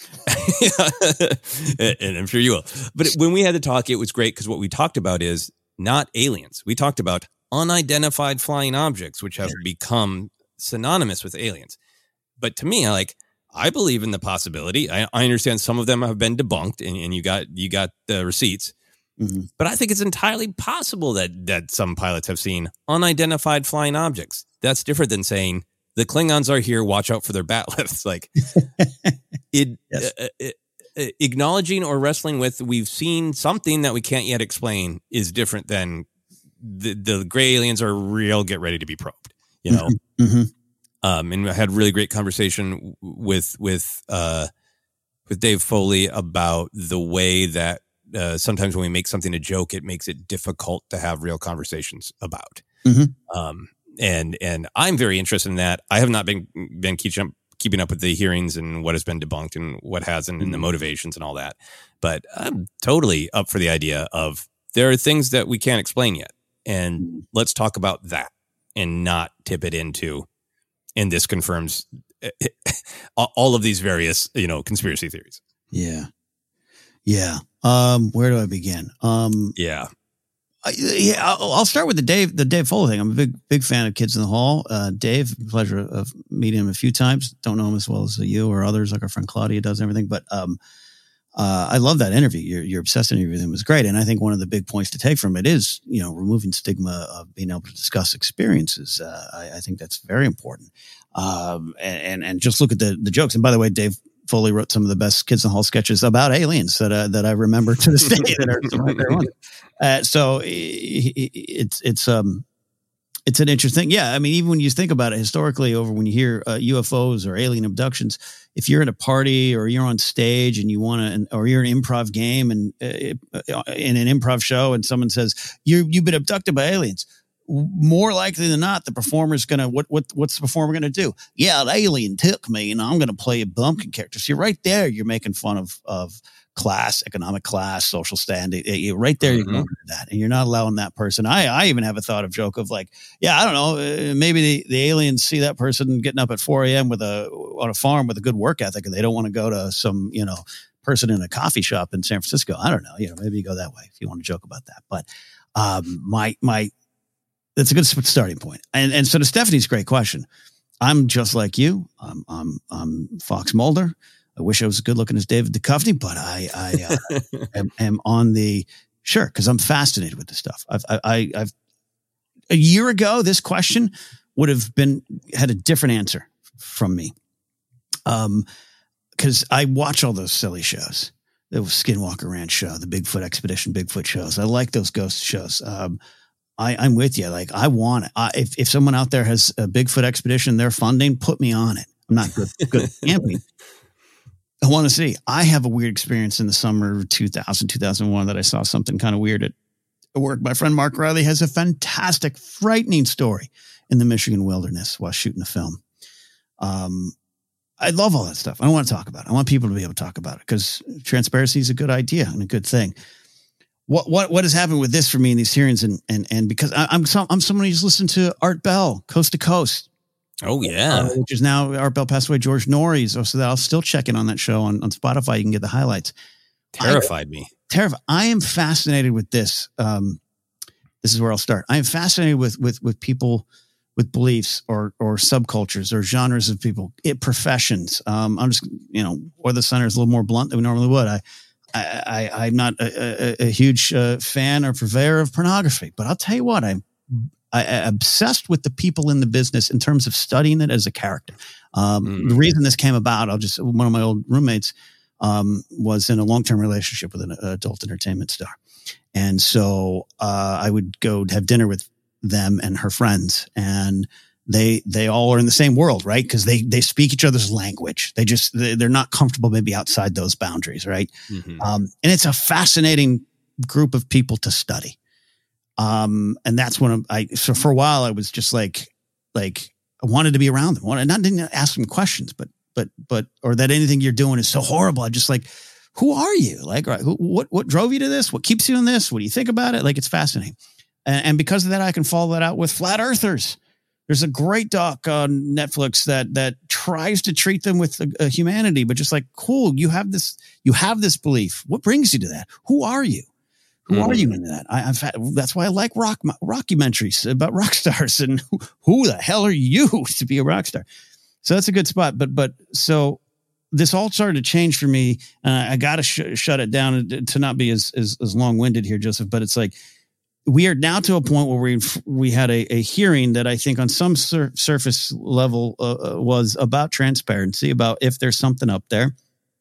and I'm sure you will, but when we had the talk, it was great because what we talked about is not aliens. We talked about unidentified flying objects, which have become synonymous with aliens. But to me, I like, I believe in the possibility. I, I understand some of them have been debunked and, and you got, you got the receipts. Mm-hmm. But I think it's entirely possible that that some pilots have seen unidentified flying objects. That's different than saying the Klingons are here. Watch out for their bat lifts. Like it, yes. uh, uh, acknowledging or wrestling with we've seen something that we can't yet explain is different than the, the gray aliens are real. Get ready to be probed. You know. Mm-hmm. Um, and I had a really great conversation with with uh, with Dave Foley about the way that. Uh, sometimes when we make something a joke, it makes it difficult to have real conversations about. Mm-hmm. Um, and and I'm very interested in that. I have not been been keeping up, keeping up with the hearings and what has been debunked and what hasn't, mm-hmm. and the motivations and all that. But I'm totally up for the idea of there are things that we can't explain yet. And let's talk about that and not tip it into, and this confirms all of these various, you know, conspiracy theories. Yeah. Yeah. Um, where do I begin? Um, yeah. I, yeah, I'll, I'll start with the Dave, the Dave Foley thing. I'm a big, big fan of Kids in the Hall. Uh, Dave, pleasure of meeting him a few times. Don't know him as well as you or others, like our friend Claudia does and everything. But um, uh, I love that interview. Your, your obsessed interview with him was great. And I think one of the big points to take from it is, you know, removing stigma of being able to discuss experiences. Uh, I, I think that's very important. Um, and, and, and just look at the, the jokes. And by the way, Dave Foley wrote some of the best Kids in the Hall sketches about aliens that uh, that I remember to this day. that are right there on it. Uh, so it's it's um it's an interesting. Yeah, I mean, even when you think about it historically, over when you hear uh, U F Os or alien abductions, if you're at a party or you're on stage and you want to, or you're in an improv game and uh, in an improv show, and someone says you you've been abducted by aliens. More likely than not, the performer's going to, what, what, what's the performer going to do? Yeah, an alien took me and I'm going to play a bumpkin character. So you're right there. You're making fun of, of class, economic class, social standing. You're right there. Mm-hmm. You're going to that. And you're not allowing that person. I, I even have a thought of joke of like, yeah, I don't know. Uh, maybe the, the aliens see that person getting up at four a.m. with a, on a farm with a good work ethic, and they don't want to go to some, you know, person in a coffee shop in San Francisco. I don't know. You know, maybe you go that way if you want to joke about that. But um, my, my, that's a good starting point. And and so to Stephanie's great question, I'm just like you. I'm I'm, I'm Fox Mulder. I wish I was as good looking as David Duchovny, but I I uh, am, am on the sure because I'm fascinated with this stuff. I've I, I've a year ago this question would have been had a different answer from me, um, because I watch all those silly shows, the Skinwalker Ranch show, the Bigfoot Expedition, Bigfoot shows. I like those ghost shows. Um, I, I'm with you. Like, I want it. I, if, if someone out there has a Bigfoot expedition they're funding, put me on it. I'm not good, good at camping. I want to see. I have a weird experience in the summer of two thousand, two thousand one that I saw something kind of weird at work. My friend Mark Riley has a fantastic, frightening story in the Michigan wilderness while shooting a film. Um, I love all that stuff. I don't want to talk about it. I want people to be able to talk about it because transparency is a good idea and a good thing. What what what has happened with this for me in these hearings, and and and because I, I'm some, I'm someone who's listened to Art Bell, Coast to Coast. Oh yeah, uh, which is now Art Bell passed away. George Norrie, so that I'll still check in on that show on, on Spotify. You can get the highlights. Terrified I, me. Terrified. I am fascinated with this. Um, this is where I'll start. I am fascinated with with with people with beliefs or or subcultures or genres of people, it professions. Um, I'm just you know, or the center is a little more blunt than we normally would. I. I, I, I'm not a, a, a huge uh, fan or purveyor of pornography, but I'll tell you what, I'm I, I'm obsessed with the people in the business in terms of studying it as a character. Um, mm. The reason this came about, I'll just, one of my old roommates um, was in a long-term relationship with an adult entertainment star. And so uh, I would go have dinner with them and her friends, and They they all are in the same world, right? Because they they speak each other's language. They just they're not comfortable maybe outside those boundaries, right? Mm-hmm. Um, and it's a fascinating group of people to study. Um, and that's when I so for a while I was just like like I wanted to be around them. I wanted, not didn't ask them questions, but but but or that anything you're doing is so horrible. I just like, who are you? Like, who, what what drove you to this? What keeps you in this? What do you think about it? Like, it's fascinating. And, and because of that, I can follow that out with flat earthers. There's a great doc on Netflix that that tries to treat them with a, a humanity, but just like, cool, you have this, you have this belief. What brings you to that? Who are you? Who mm. are you into that? I, in fact, that's why I like rock rockumentaries about rock stars. And who, who the hell are you to be a rock star? So that's a good spot. But but so this all started to change for me. Uh, I got to sh- shut it down to not be as as, as long winded here, Joseph. But it's like, we are now to a point where we we had a, a hearing that I think on some sur- surface level uh, was about transparency, about if there's something up there,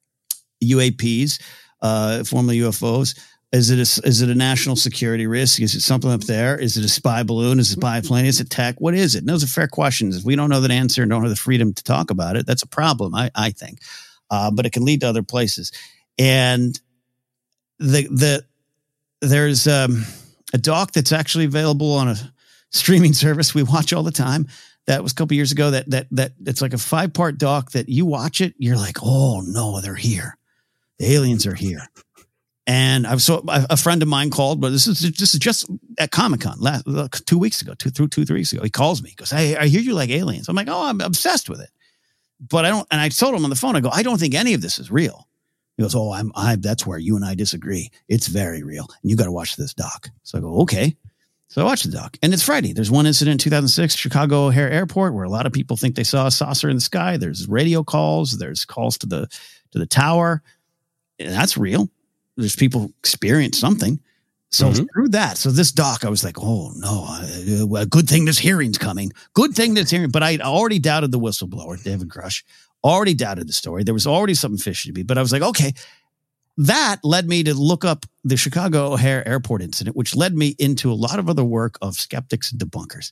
U A Ps, uh, formerly U F Os. Is it a, is it a national security risk? Is it something up there? Is it a spy balloon? Is it a spy plane? Is it tech? What is it? And those are fair questions. If we don't know that answer and don't have the freedom to talk about it, that's a problem, I, I think. Uh, but it can lead to other places. And the the there's um, a doc that's actually available on a streaming service we watch all the time. That was a couple years ago. That that that it's like a five part doc that you watch it, you're like, oh no, they're here. The aliens are here. And I was so a friend of mine called, but this is this is just at Comic-Con last two weeks ago, two through two, three weeks ago. He calls me, he goes, "Hey, I hear you like aliens." I'm like, "Oh, I'm obsessed with it." But I don't, and I told him on the phone, I go, "I don't think any of this is real." He goes, "Oh, I'm, I, that's where you and I disagree. It's very real. And you got to watch this doc." So I go, "Okay." So I watched the doc, and it's Friday. There's one incident in two thousand six, Chicago O'Hare Airport, where a lot of people think they saw a saucer in the sky. There's radio calls. There's calls to the, to the tower. And that's real. There's people experience something. So mm-hmm. through that, so this doc, I was like, oh no, uh, good thing this hearing's coming. Good thing this hearing. But I already doubted the whistleblower, David Grush, already doubted the story. There was already something fishy to me, but I was like, okay, that led me to look up the Chicago O'Hare Airport incident, which led me into a lot of other work of skeptics and debunkers.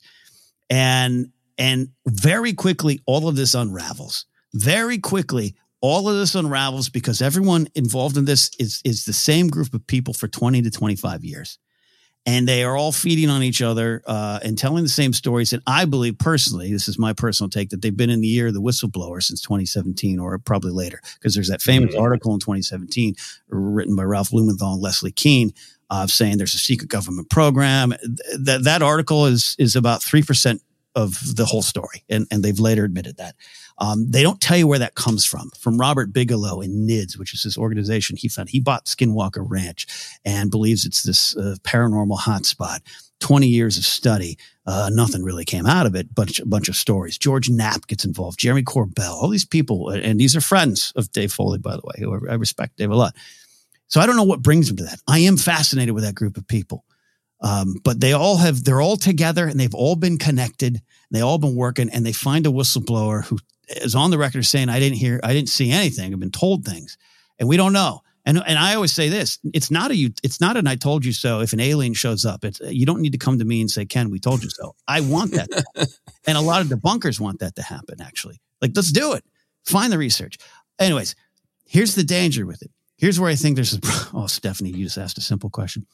And, and very quickly, all of this unravels. Very quickly, all of this unravels because everyone involved in this is, is the same group of people for twenty to twenty-five years. And they are all feeding on each other uh, and telling the same stories. And I believe personally, this is my personal take, that they've been in the year of the whistleblower since twenty seventeen or probably later, because there's that famous mm-hmm. article in twenty seventeen written by Ralph Blumenthal and Leslie Kean uh, saying there's a secret government program. That that article is is about three percent of the whole story. And, and they've later admitted that. Um, they don't tell you where that comes from. From Robert Bigelow in N I D S, which is his organization he found. He bought Skinwalker Ranch and believes it's this uh, paranormal hotspot. twenty years of study. Uh, nothing really came out of it. Bunch, a bunch of stories. George Knapp gets involved. Jeremy Corbell. All these people. And these are friends of Dave Foley, by the way, who I respect Dave a lot. So I don't know what brings them to that. I am fascinated with that group of people. Um, but they all have, they're all together and they've all been connected. They all been working, and they find a whistleblower who is on the record saying, I didn't hear, I didn't see anything. I've been told things, and we don't know. And, and I always say this, it's not a, it's not an, I told you so. If an alien shows up, it's, you don't need to come to me and say, Ken, we told you so. I want that. To happen. And a lot of debunkers want that to happen, actually. Like, let's do it. Find the research. Anyways, here's the danger with it. Here's where I think there's a, oh, Stephanie, you just asked a simple question.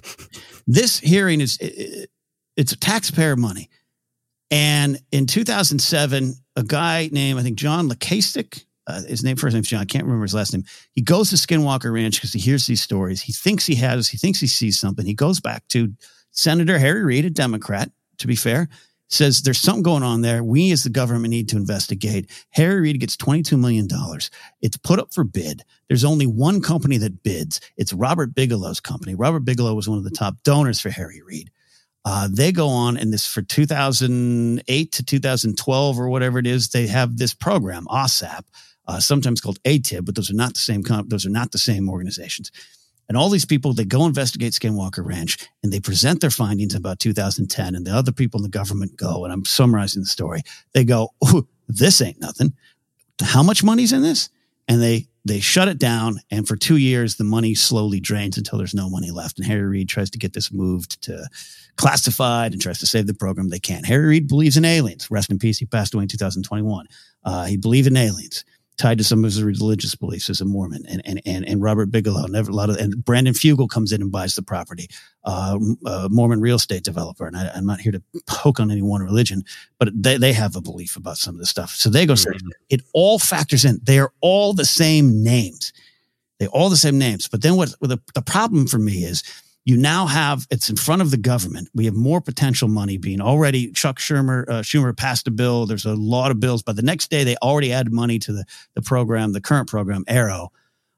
This hearing is, it, it's taxpayer money. And in two thousand seven, a guy named, I think, John Lacastic, uh, his name, first name's John, I can't remember his last name. He goes to Skinwalker Ranch because he hears these stories. He thinks he has, he thinks he sees something. He goes back to Senator Harry Reid, a Democrat, to be fair, says there's something going on there. We as the government need to investigate. Harry Reid gets twenty-two million dollars. It's put up for bid. There's only one company that bids. It's Robert Bigelow's company. Robert Bigelow was one of the top donors for Harry Reid. Uh, they go on, and this for two thousand eight to two thousand twelve or whatever it is, they have this program, O S A P, uh, sometimes called A T I B, but those are not the same. Comp- those are not the same organizations. And all these people, they go investigate Skinwalker Ranch, and they present their findings in about two thousand ten. And the other people in the government go, and I'm summarizing the story. They go, oh, this ain't nothing. How much money's in this? And they they shut it down. And for two years, the money slowly drains until there's no money left. And Harry Reid tries to get this moved to classified and tries to save the program. They can't. Harry Reid believes in aliens. Rest in peace. He passed away in two thousand twenty-one. Uh, he believed in aliens, tied to some of his religious beliefs as a Mormon. And and and, and Robert Bigelow, never a lot of, and Brandon Fugel comes in and buys the property, uh, a Mormon real estate developer. And I, I'm not here to poke on any one religion, but they, they have a belief about some of this stuff. So they go, mm-hmm. It all factors in. They are all the same names. They're all the same names. But then what the, the problem for me is, you now have, it's in front of the government. We have more potential money being already, Chuck Schumer, uh, Schumer passed a bill. There's a lot of bills, but the next day they already added money to the, the program, the current program, Arrow,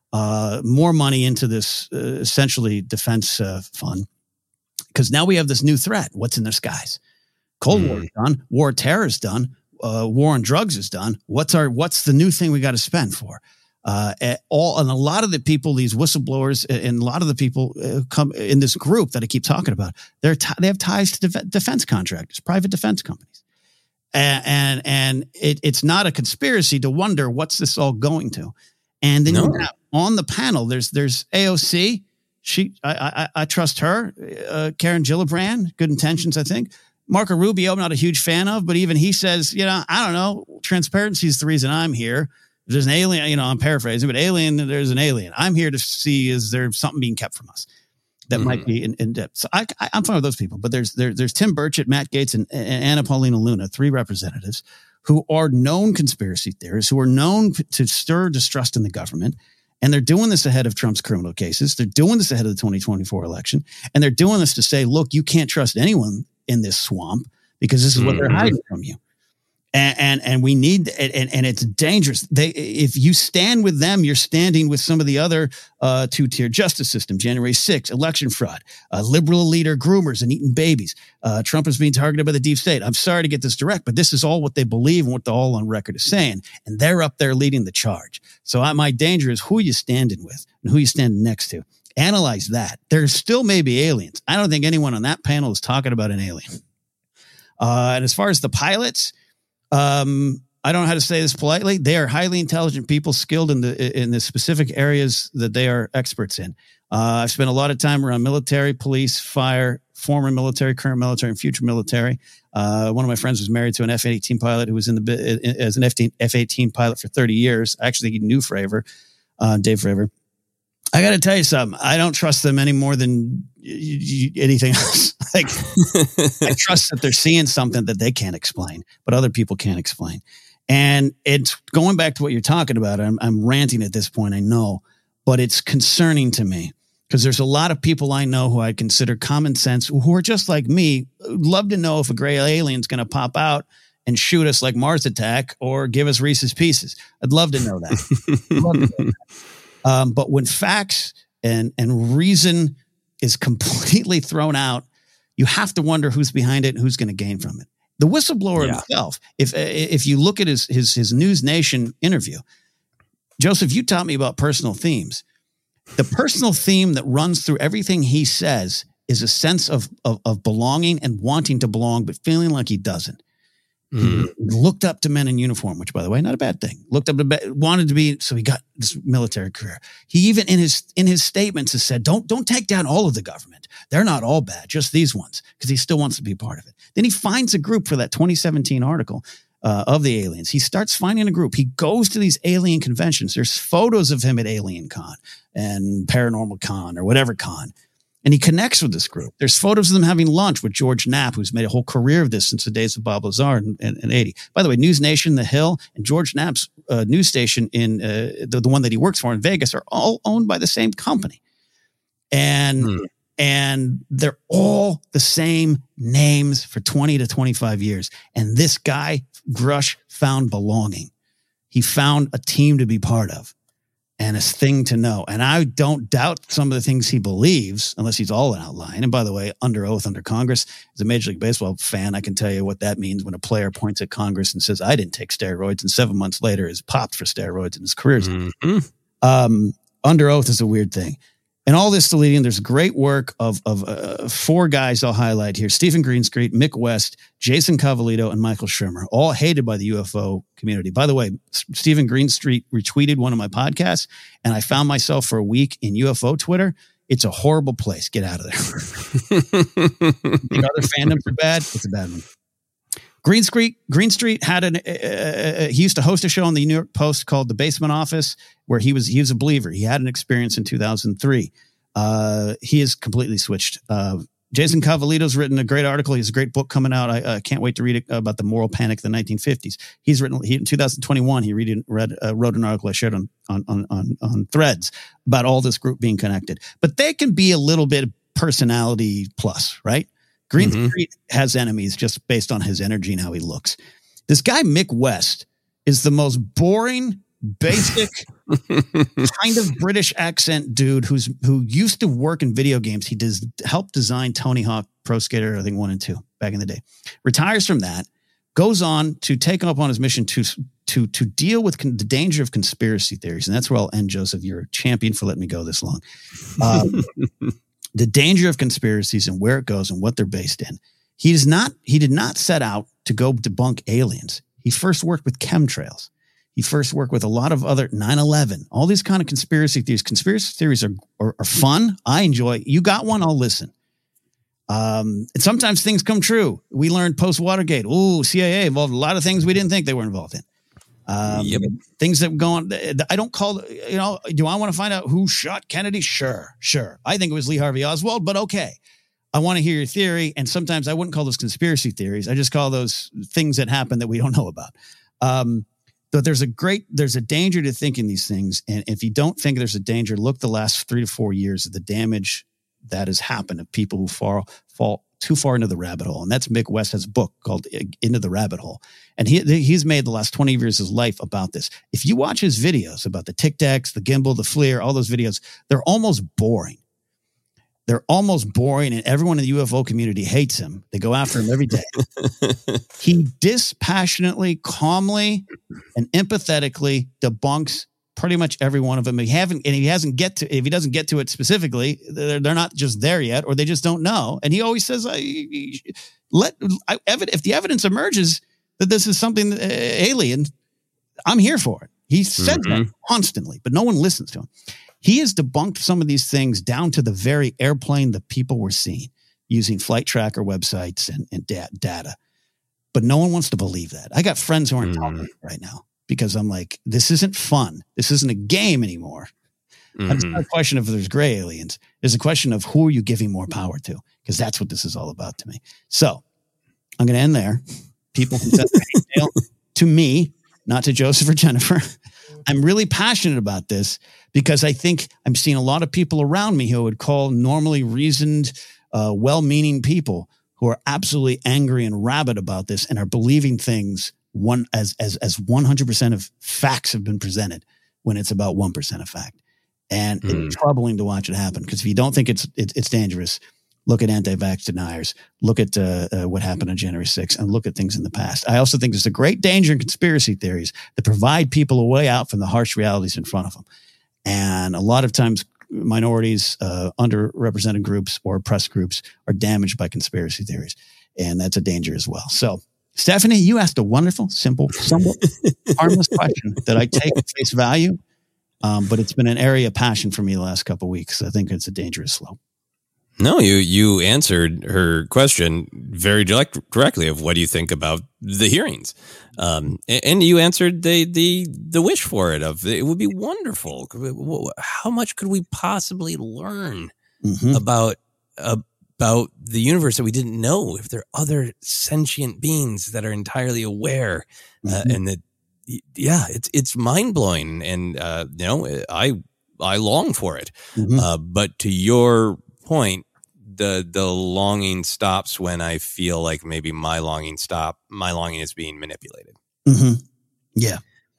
uh, more money into this uh, essentially defense uh, fund. Because now we have this new threat. What's in their skies? Cold mm. War is done. War terror is done. Uh, war on drugs is done. What's our, what's the new thing we got to spend for? Uh, all, and a lot of the people, these whistleblowers and a lot of the people uh, come in this group that I keep talking about, they're, t- they have ties to def- defense contractors, private defense companies. And, and, and it, it's not a conspiracy to wonder what's this all going to. And then no. you have, on the panel, there's, there's A O C. She, I, I, I trust her, uh, Karen Gillibrand, good intentions, I think. Marco Rubio, I'm not a huge fan of, but even he says, you know, I don't know, transparency is the reason I'm here. If there's an alien, you know, I'm paraphrasing, but alien, there's an alien. I'm here to see, is there something being kept from us that mm-hmm. might be in, in depth? So I, I, I'm fine with those people, but there's there, there's Tim Burchett, Matt Gaetz, and, and Anna Paulina Luna, three representatives who are known conspiracy theorists, who are known to stir distrust in the government. And they're doing this ahead of Trump's criminal cases. They're doing this ahead of the twenty twenty-four election. And they're doing this to say, look, you can't trust anyone in this swamp because this is what mm-hmm. they're hiding from you. And, and, and we need, and, and it's dangerous. They, if you stand with them, you're standing with some of the other uh, two-tier justice system, January sixth, election fraud, uh, liberal leader groomers and eating babies. Uh, Trump is being targeted by the deep state. I'm sorry to get this direct, but this is all what they believe and what the all on record is saying. And they're up there leading the charge. So I, my danger is who you standing with and who you standing next to. Analyze that. There still may be aliens. I don't think anyone on that panel is talking about an alien. Uh, and as far as the pilots, Um, I don't know how to say this politely. They are highly intelligent people skilled in the in the specific areas that they are experts in. Uh, I've spent a lot of time around military, police, fire, former military, current military, and future military. Uh, one of my friends was married to an F eighteen pilot who was in the as an F eighteen pilot for thirty years. Actually, he knew Fravor, uh, Dave Fravor. I got to tell you something. I don't trust them any more than y- y- anything else. Like, I trust that they're seeing something that they can't explain, but other people can't explain. And it's going back to what you're talking about. I'm, I'm ranting at this point, I know, but it's concerning to me because there's a lot of people I know who I consider common sense, who are just like me, love to know if a gray alien's going to pop out and shoot us like Mars Attack or give us Reese's Pieces. I'd love to know that. I'd love to know that. Um, but when facts and, and reason is completely thrown out, you have to wonder who's behind it and who's going to gain from it. The whistleblower yeah. himself, if if you look at his, his his News Nation interview, Joseph, you taught me about personal themes. The personal theme that runs through everything he says is a sense of of, of belonging and wanting to belong, but feeling like he doesn't. Mm. He looked up to men in uniform, which, by the way, not a bad thing. Looked up to, be, wanted to be, so he got this military career. He even in his in his statements has said, "Don't don't take down all of the government. They're not all bad, just these ones," because he still wants to be part of it. Then he finds a group for that twenty seventeen article uh, of the aliens. He starts finding a group. He goes to these alien conventions. There's photos of him at Alien Con and Paranormal Con or whatever con. And he connects with this group. There's photos of them having lunch with George Knapp, who's made a whole career of this since the days of Bob Lazar in, in, in eighty. By the way, News Nation, The Hill, and George Knapp's uh, news station in uh, the, the one that he works for in Vegas are all owned by the same company. And hmm. and they're all the same names for twenty to twenty-five years. And this guy, Grush, found belonging. He found a team to be part of. And a thing to know. And I don't doubt some of the things he believes, unless he's all out lying. And by the way, under oath, under Congress, as a Major League Baseball fan, I can tell you what that means when a player points at Congress and says, "I didn't take steroids," and seven months later is popped for steroids and his career's mm-hmm. um, under oath is a weird thing. And all this deleting, there's great work of of uh, four guys I'll highlight here: Stephen Greenstreet, Mick West, Jason Cavalito, and Michael Shermer, all hated by the U F O community. By the way, Stephen Greenstreet retweeted one of my podcasts, and I found myself for a week in U F O Twitter. It's a horrible place. Get out of there. Think other fandoms are bad? It's a bad one. Greenstreet, Greenstreet had an, uh, he used to host a show on the New York Post called The Basement Office, where he was, he was a believer. He had an experience in two thousand three. Uh, he has completely switched. Uh, Jason Cavalito's written a great article. He has a great book coming out. I uh, can't wait to read it about the moral panic of the nineteen fifties. He's written, he, in two thousand twenty-one, he read, read, uh, wrote an article I shared on, on, on, on, on Threads about all this group being connected, but they can be a little bit personality plus, right? Greenstreet mm-hmm. has enemies just based on his energy and how he looks. This guy, Mick West, is the most boring, basic, kind of British accent dude who's who used to work in video games. He does help design Tony Hawk Pro Skater, I think one and two back in the day. Retires from that, goes on to take up on his mission to to to deal with con- the danger of conspiracy theories. And that's where I'll end, Joseph. You're a champion for letting me go this long. Um, the danger of conspiracies and where it goes and what they're based in. He does not, he did not set out to go debunk aliens. He first worked with chemtrails. He first worked with a lot of other nine eleven, all these kind of conspiracy theories. Conspiracy theories are, are, are fun. I enjoy. You got one, I'll listen. Um, and sometimes things come true. We learned post-Watergate. Ooh, C I A involved a lot of things we didn't think they were involved in. Um, yep. Things that go on. I don't call, you know, do I want to find out who shot Kennedy? Sure, sure. I think it was Lee Harvey Oswald, but okay. I want to hear your theory. And sometimes I wouldn't call those conspiracy theories. I just call those things that happen that we don't know about. Um, But there's a great, there's a danger to thinking these things. And if you don't think there's a danger, look the last three to four years of the damage that has happened of people who fall, fall too far into the rabbit hole. And that's Mick West has a book called Into the Rabbit Hole. And he he's made the last twenty years of his life about this. If you watch his videos about the Tic Tacs, the gimbal, the FLIR, all those videos, they're almost boring. They're almost boring, and everyone in the U F O community hates him. They go after him every day. He dispassionately, calmly, and empathetically debunks pretty much every one of them. He haven't, and he hasn't get to. If he doesn't get to it specifically, they're, they're not just there yet, or they just don't know. And he always says, I, "Let I, if the evidence emerges that this is something uh, alien, I'm here for it." He says mm-hmm. that constantly, but no one listens to him. He has debunked some of these things down to the very airplane that people were seeing using flight tracker websites and, and da- data. But no one wants to believe that. I got friends who aren't mm. talking right now because I'm like, this isn't fun. This isn't a game anymore. Mm-hmm. It's not a question of if there's gray aliens. There's a question of who are you giving more power to? Because that's what this is all about to me. So I'm going to end there. People can send an email to me, not to Joseph or Jennifer. I'm really passionate about this because I think I'm seeing a lot of people around me who would call normally reasoned, uh, well-meaning people who are absolutely angry and rabid about this and are believing things one as as as one hundred percent of facts have been presented when it's about one percent of fact. And mm. it's troubling to watch it happen because if you don't think it's it, it's dangerous, look at anti-vax deniers, look at uh, uh, what happened on January sixth, and look at things in the past. I also think there's a great danger in conspiracy theories that provide people a way out from the harsh realities in front of them. And a lot of times minorities, uh, underrepresented groups, or oppressed groups are damaged by conspiracy theories. And that's a danger as well. So, Stephanie, you asked a wonderful, simple, somewhat harmless question that I take at face value. Um, but it's been an area of passion for me the last couple of weeks. I think it's a dangerous slope. No, you you answered her question very direct, directly of what do you think about the hearings, um, and, and you answered the the the wish for it of it would be wonderful. How much could we possibly learn mm-hmm. about about the universe that we didn't know? If there are other sentient beings that are entirely aware, mm-hmm. uh, and that yeah, it's it's mind blowing, and uh, you know I I long for it, mm-hmm. uh, but to your point. The the longing stops when I feel like maybe my longing stop. My longing is being manipulated. Mm-hmm. Yeah.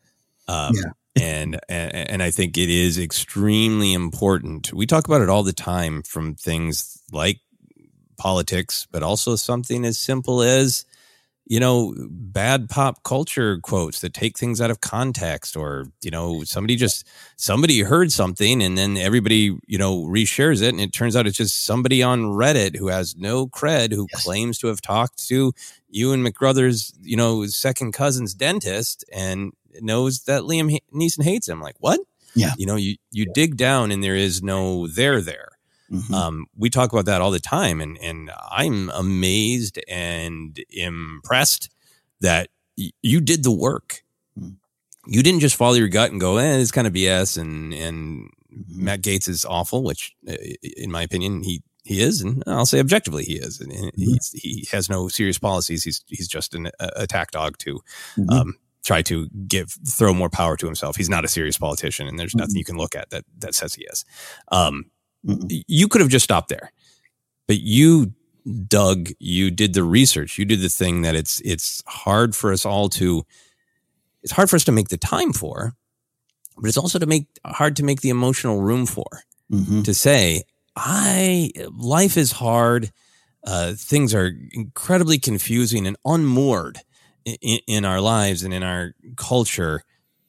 Um, yeah. and, and and I think it is extremely important. We talk about it all the time from things like politics, but also something as simple as, you know, bad pop culture quotes that take things out of context, or, you know, somebody just, somebody heard something and then everybody, you know, reshares it. And it turns out it's just somebody on Reddit who has no cred, who yes. claims to have talked to Ewan McGruthers, you know, second cousin's dentist and knows that Liam Neeson hates him. Like, what? Yeah. You know, you, you yeah. dig down and there is no there there. Mm-hmm. Um, we talk about that all the time, and, and I'm amazed and impressed that y- you did the work. Mm. You didn't just follow your gut and go, eh, it's kind of B S, and, and mm-hmm. Matt Gaetz is awful, which uh, in my opinion, he, he is. And I'll say objectively he is. And mm-hmm. he's, he has no serious policies. He's, he's just an uh, attack dog to, mm-hmm. um, try to give, throw more power to himself. He's not a serious politician, and there's mm-hmm. nothing you can look at that, that says he is. Um, Mm-mm. You could have just stopped there, but you dug, you did the research, you did the thing that it's, it's hard for us all to, it's hard for us to make the time for, but it's also to make hard to make the emotional room for, mm-hmm. to say, I, life is hard. Uh, things are incredibly confusing and unmoored in, in our lives and in our culture.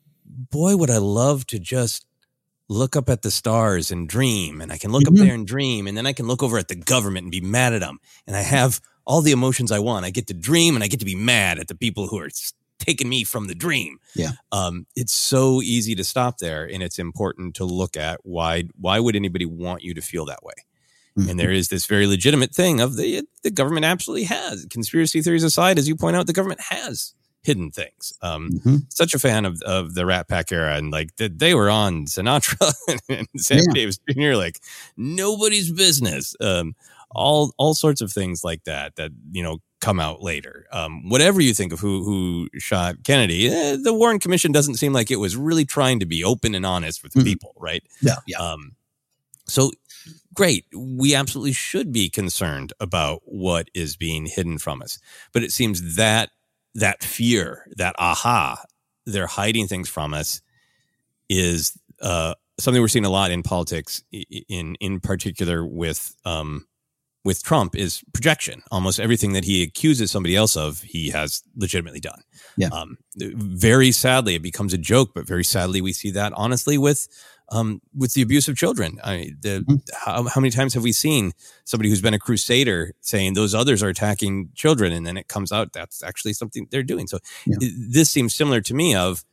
Boy, would I love to just look up at the stars and dream, and I can look mm-hmm. up there and dream, and then I can look over at the government and be mad at them, and I have all the emotions I want. I get to dream, and I get to be mad at the people who are taking me from the dream. Yeah, um, it's so easy to stop there, and it's important to look at why. Why would anybody want you to feel that way? Mm-hmm. And there is this very legitimate thing of the the government absolutely has, conspiracy theories aside, as you point out, the government has hidden things. Um, mm-hmm. Such a fan of, of the Rat Pack era, and like the, they were on Sinatra and Sam yeah. Davis Junior Like nobody's business. Um, all all sorts of things like that. That you know come out later. Um, whatever you think of who who shot Kennedy, eh, the Warren Commission doesn't seem like it was really trying to be open and honest with the mm-hmm. people, right? Yeah, yeah. Um, so great, we absolutely should be concerned about what is being hidden from us. But it seems that that fear, that aha, they're hiding things from us, is uh, something we're seeing a lot in politics, in in particular with. Um, with Trump, is projection. Almost everything that he accuses somebody else of, he has legitimately done. Yeah. Um, very sadly, it becomes a joke, but very sadly, we see that honestly with um, with the abuse of children. I, the, mm-hmm. how, how many times have we seen somebody who's been a crusader saying those others are attacking children, and then it comes out that's actually something they're doing. So yeah. it, this seems similar to me of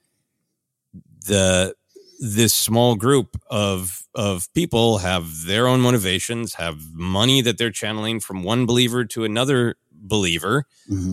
the this small group of of people have their own motivations, have money that they're channeling from one believer to another believer. Mm-hmm.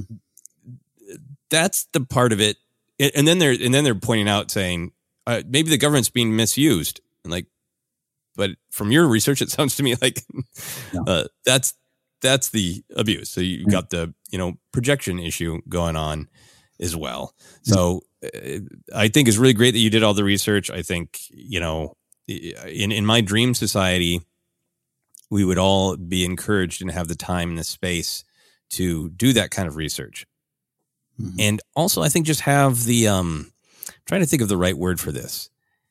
That's the part of it. And then they're and then they're pointing out saying uh, maybe the government's being misused. And like, but from your research, it sounds to me like no. uh, that's that's the abuse. So you've got the you know projection issue going on as well. So. I think it's really great that you did all the research. I think, you know, in, in my dream society, we would all be encouraged and have the time and the space to do that kind of research. Mm-hmm. And also, I think just have the, um, I'm trying to think of the right word for this.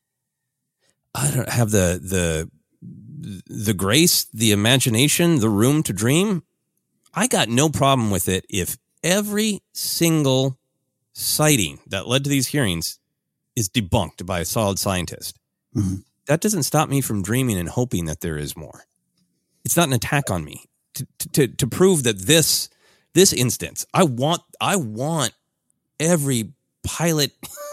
I don't have the, the, the grace, the imagination, the room to dream. I got no problem with it if every single sighting that led to these hearings is debunked by a solid scientist. Mm-hmm. That doesn't stop me from dreaming and hoping that there is more. It's not an attack on me to to to prove that this this instance. I want I want every pilot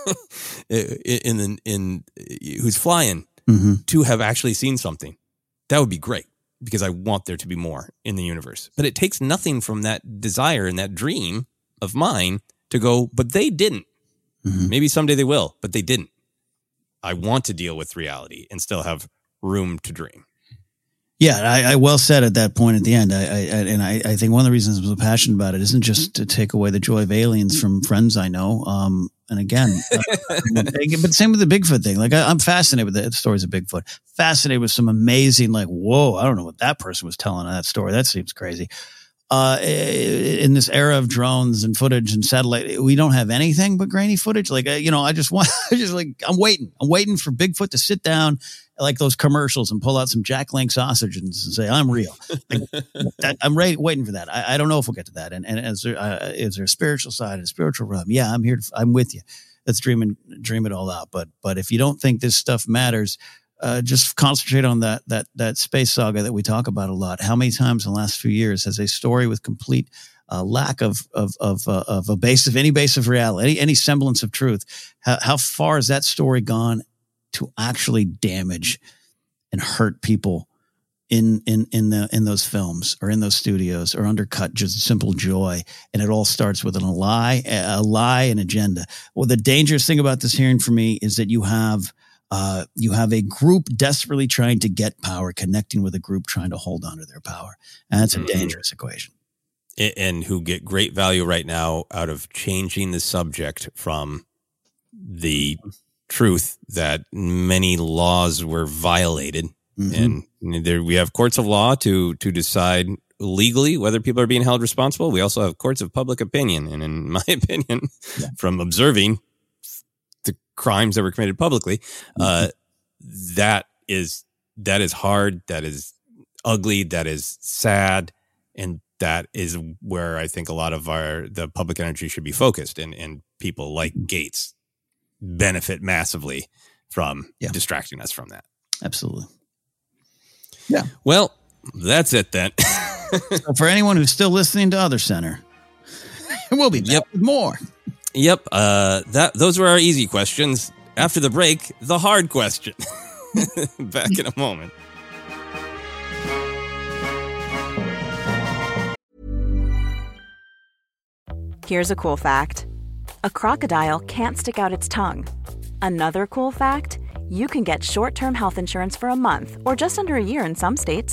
in the in who's flying mm-hmm. to have actually seen something. That would be great because I want there to be more in the universe. But it takes nothing from that desire and that dream of mine to go, but they didn't. Mm-hmm. Maybe someday they will, but they didn't. I want to deal with reality and still have room to dream. Yeah, I, I well said at that point at the end. I, I and I, I think one of the reasons I'm so passionate about it isn't just to take away the joy of aliens from friends I know. Um, and again, uh, but same with the Bigfoot thing. Like I, I'm fascinated with the stories of Bigfoot. Fascinated with some amazing, like, whoa, I don't know what that person was telling on that story. That seems crazy. Uh, in this era of drones and footage and satellite, we don't have anything but grainy footage. Like, uh, you know, I just want, I just like, I'm waiting. I'm waiting for Bigfoot to sit down like those commercials and pull out some Jack Link sausages and say, I'm real. Like, that, I'm ready, waiting for that. I, I don't know if we'll get to that. And, and is there, uh, is there a spiritual side and a spiritual realm? Yeah, I'm here. To, I'm with you. Let's dream and dream it all out. But, but if you don't think this stuff matters, Uh, just concentrate on that that that space saga that we talk about a lot. How many times in the last few years has a story with complete uh, lack of of of uh, of a base of any base of reality, any, any semblance of truth? How, how far has that story gone to actually damage and hurt people in in in the in those films or in those studios, or undercut just simple joy? And it all starts with a lie, a lie, an agenda. Well, the dangerous thing about this hearing for me is that you have. Uh, you have a group desperately trying to get power, connecting with a group trying to hold on to their power. And that's a mm-hmm. dangerous equation. And who get great value right now out of changing the subject from the truth that many laws were violated. Mm-hmm. And there we have courts of law to to decide legally whether people are being held responsible. We also have courts of public opinion. And in my opinion, yeah. from observing crimes that were committed publicly, uh, that is that is hard, that is ugly, that is sad, and that is where I think a lot of our the public energy should be focused. And and people like Gates benefit massively from yeah. distracting us from that. Absolutely. Yeah. Well, that's it then. So for anyone who's still listening to Other Center, we'll be back yep. with more. Yep, uh, that those were our easy questions. After the break, the hard question. Back in a moment. Here's a cool fact. A crocodile can't stick out its tongue. Another cool fact, you can get short-term health insurance for a month or just under a year in some states.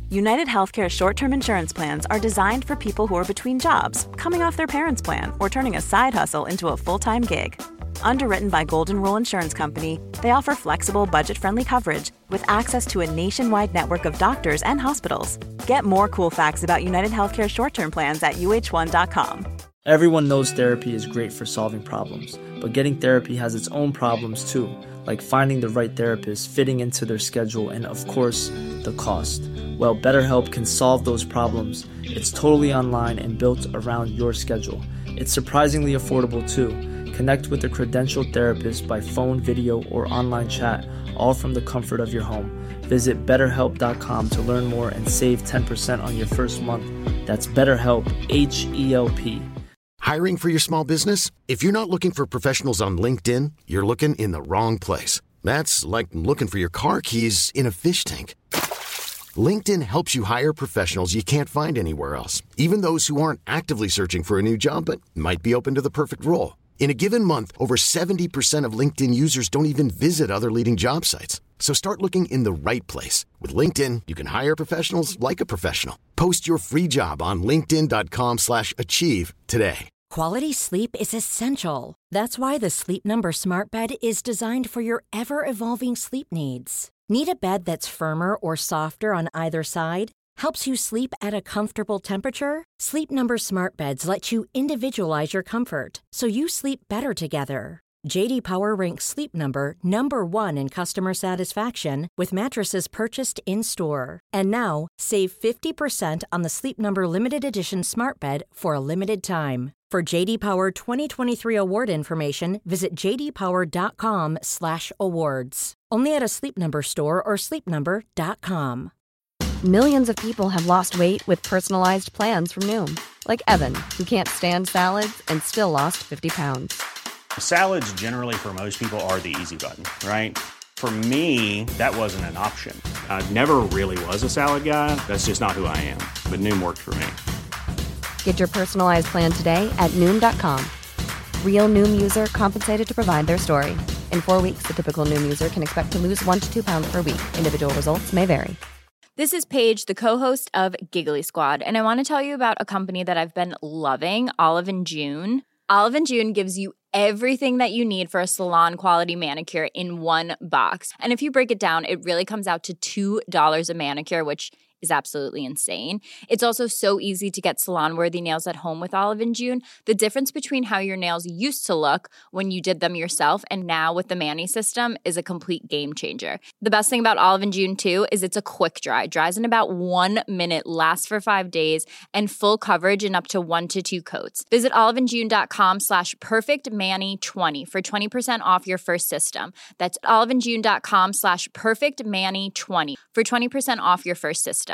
United Healthcare short-term insurance plans are designed for people who are between jobs, coming off their parents' plan, or turning a side hustle into a full-time gig. Underwritten by Golden Rule Insurance Company, they offer flexible, budget-friendly coverage with access to a nationwide network of doctors and hospitals. Get more cool facts about United Healthcare short-term plans at U H one dot com. Everyone knows therapy is great for solving problems, but getting therapy has its own problems too, like finding the right therapist, fitting into their schedule, and of course, the cost. Well, BetterHelp can solve those problems. It's totally online and built around your schedule. It's surprisingly affordable too. Connect with a credentialed therapist by phone, video, or online chat, all from the comfort of your home. Visit better help dot com to learn more and save ten percent on your first month. That's BetterHelp, H E L P. Hiring for your small business? If you're not looking for professionals on LinkedIn, you're looking in the wrong place. That's like looking for your car keys in a fish tank. LinkedIn helps you hire professionals you can't find anywhere else, even those who aren't actively searching for a new job but might be open to the perfect role. In a given month, over seventy percent of LinkedIn users don't even visit other leading job sites. So start looking in the right place. With LinkedIn, you can hire professionals like a professional. Post your free job on linkedin dot com slash achieve today. Quality sleep is essential. That's why the Sleep Number Smart Bed is designed for your ever-evolving sleep needs. Need a bed that's firmer or softer on either side? Helps you sleep at a comfortable temperature? Sleep Number Smart Beds let you individualize your comfort, so you sleep better together. J D Power ranks Sleep Number number one in customer satisfaction with mattresses purchased in-store. And now, save fifty percent on the Sleep Number Limited Edition Smart Bed for a limited time. For J D Power twenty twenty-three award information, visit j d power dot com slash awards. Only at a Sleep Number store or sleep number dot com. Millions of people have lost weight with personalized plans from Noom. Like Evan, who can't stand salads and still lost fifty pounds. Salads generally for most people are the easy button, right? For me, that wasn't an option. I never really was a salad guy. That's just not who I am. But Noom worked for me. Get your personalized plan today at Noom dot com. Real Noom user compensated to provide their story. In four weeks, the typical Noom user can expect to lose one to two pounds per week. Individual results may vary. This is Paige, the co-host of Giggly Squad, and I want to tell you about a company that I've been loving, Olive and June. Olive and June gives you everything that you need for a salon-quality manicure in one box. And if you break it down, it really comes out to two dollars a manicure, which is absolutely insane. It's also so easy to get salon-worthy nails at home with Olive and June. The difference between how your nails used to look when you did them yourself and now with the Mani system is a complete game changer. The best thing about Olive and June, too, is it's a quick dry. Dries in about one minute, lasts for five days, and full coverage in up to one to two coats. Visit olive and june dot com slash perfect mani twenty for twenty percent off your first system. That's olive and june dot com slash perfect mani twenty for twenty percent off your first system.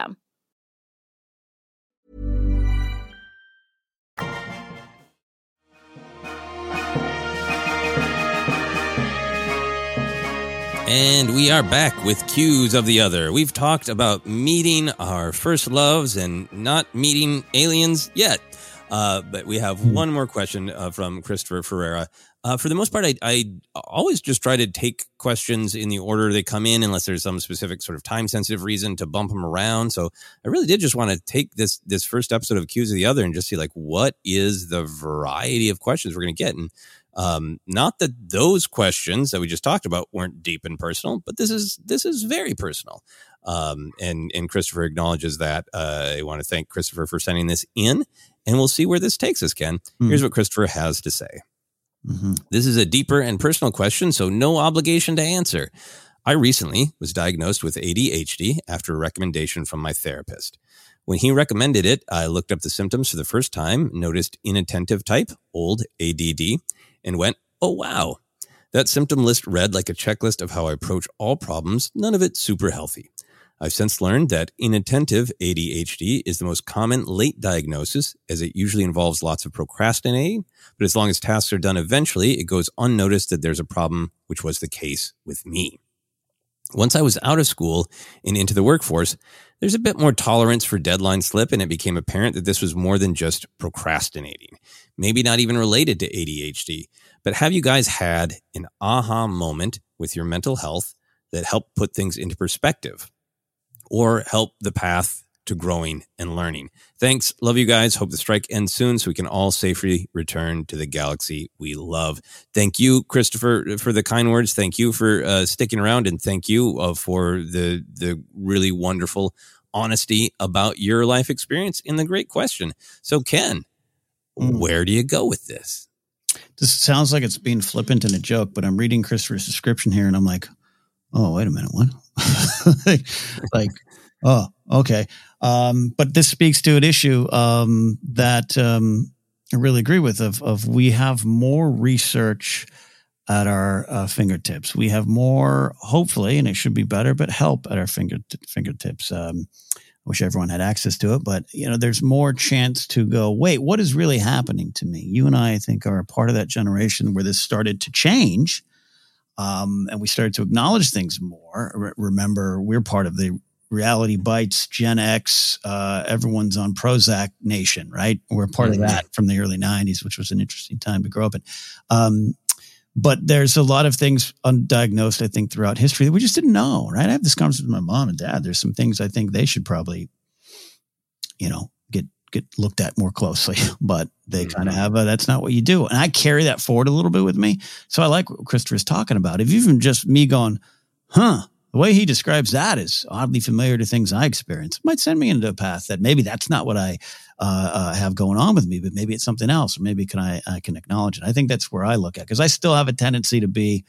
And we are back with Cues of the Other. We've talked about meeting our first loves and not meeting aliens yet. Uh, but we have one more question uh, from Christopher Ferreira. Uh, for the most part, I, I always just try to take questions in the order they come in, unless there's some specific sort of time-sensitive reason to bump them around. So I really did just want to take this this first episode of Cues of the Other and just see, like, what is the variety of questions we're going to get? And um, not that those questions that we just talked about weren't deep and personal, but this is this is very personal. Um, and and Christopher acknowledges that. Uh, I want to thank Christopher for sending this in, and we'll see where this takes us, Ken. Mm. Here's what Christopher has to say. Mm-hmm. This is a deeper and personal question, so no obligation to answer. I recently was diagnosed with A D H D after a recommendation from my therapist. When he recommended it, I looked up the symptoms for the first time, noticed inattentive type, old A D D, and went, oh, wow. That symptom list read like a checklist of how I approach all problems, none of it super healthy. I've since learned that inattentive A D H D is the most common late diagnosis, as it usually involves lots of procrastinating, but as long as tasks are done eventually, it goes unnoticed that there's a problem, which was the case with me. Once I was out of school and into the workforce, there's a bit more tolerance for deadline slip, and it became apparent that this was more than just procrastinating. Maybe not even related to A D H D, but have you guys had an aha moment with your mental health that helped put things into perspective? Or help the path to growing and learning. Thanks. Love you guys. Hope the strike ends soon so we can all safely return to the galaxy we love. Thank you, Christopher, for the kind words. Thank you for uh, sticking around, and thank you uh, for the the really wonderful honesty about your life experience in the great question. So, Ken, mm. where do you go with this? This sounds like it's being flippant and a joke, but I'm reading Christopher's description here, and I'm like, oh, wait a minute, what? like, like, oh, okay. Um, but this speaks to an issue um, that um, I really agree with. Of of we have more research at our uh, fingertips. We have more, hopefully, and it should be better, but help at our finger fingertips. Um, I wish everyone had access to it, but you know, there's more chance to go, wait, what is really happening to me? You and I, I think, are a part of that generation where this started to change, um, and we started to acknowledge things more. Re- remember, we're part of the Reality Bites, Gen X, uh, everyone's on Prozac Nation, right? We're part mm-hmm. of that from the early nineties, which was an interesting time to grow up in. Um, but there's a lot of things undiagnosed, I think, throughout history that we just didn't know, right? I have this conversation with my mom and dad. There's some things I think they should probably, you know, get get looked at more closely, but they mm-hmm. kind of have a, that's not what you do. And I carry that forward a little bit with me. So I like what Christopher's talking about. If even just me going, huh, the way he describes that is oddly familiar to things I experience. It might send me into a path that maybe that's not what I uh, uh, have going on with me, but maybe it's something else, or maybe can I, I can acknowledge it. I think that's where I look at, because I still have a tendency to be,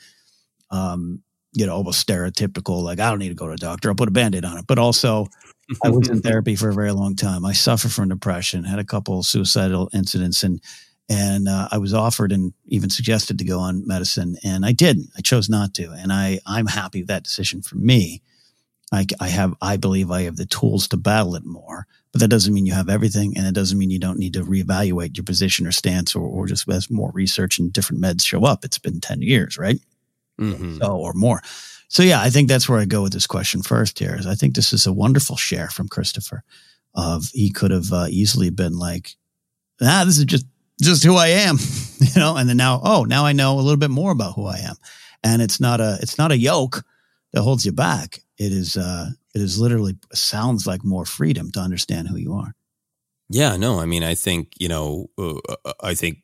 um, you know, almost stereotypical. Like, I don't need to go to a doctor. I'll put a Band-Aid on it. But also, I was in therapy for a very long time. I suffer from depression, had a couple of suicidal incidents, and And uh, I was offered and even suggested to go on medicine, and I didn't. I chose not to, and I I'm happy with that decision for me. I, I have I believe I have the tools to battle it more, but that doesn't mean you have everything, and it doesn't mean you don't need to reevaluate your position or stance, or or just as more research and different meds show up. It's been ten years, right? Mm-hmm. So or more. So yeah, I think that's where I go with this question first. Here is I think this is a wonderful share from Christopher. Of he could have uh, easily been like, ah, this is just. just who I am, you know, and then now, oh, now I know a little bit more about who I am. And it's not a, it's not a yoke that holds you back. It is, uh, it is literally sounds like more freedom to understand who you are. Yeah, no, I mean, I think, you know, uh, I think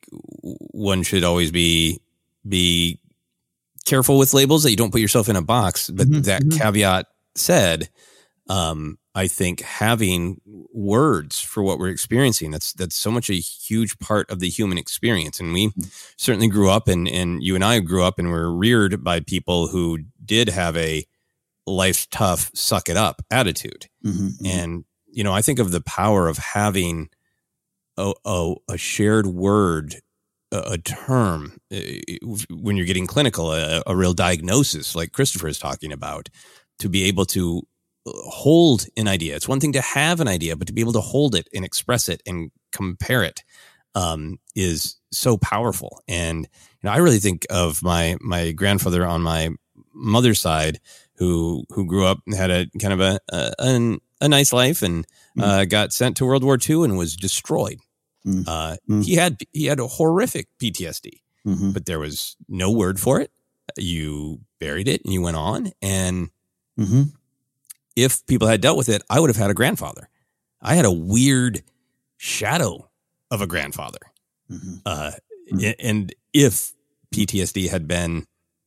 one should always be, be careful with labels, that you don't put yourself in a box. But mm-hmm, that mm-hmm. caveat said, um, I think having words for what we're experiencing, that's that's so much a huge part of the human experience. And we mm-hmm. certainly grew up, and, and you and I grew up and were reared by people who did have a life's tough, suck it up attitude. Mm-hmm. And, you know, I think of the power of having a, a, a shared word, a, a term, uh, when you're getting clinical, a, a real diagnosis like Christopher is talking about, to be able to hold an idea. It's one thing to have an idea, but to be able to hold it and express it and compare it um, is so powerful. And you know, I really think of my my grandfather on my mother's side, who who grew up and had a kind of a a, a nice life, and mm. uh, got sent to World War Two and was destroyed. Mm. Uh, mm. He had he had a horrific P T S D, mm-hmm. but there was no word for it. You buried it and you went on. And mm-hmm. if people had dealt with it, I would have had a grandfather. I had a weird shadow of a grandfather. Mm-hmm. Uh, mm-hmm. And if P T S D had been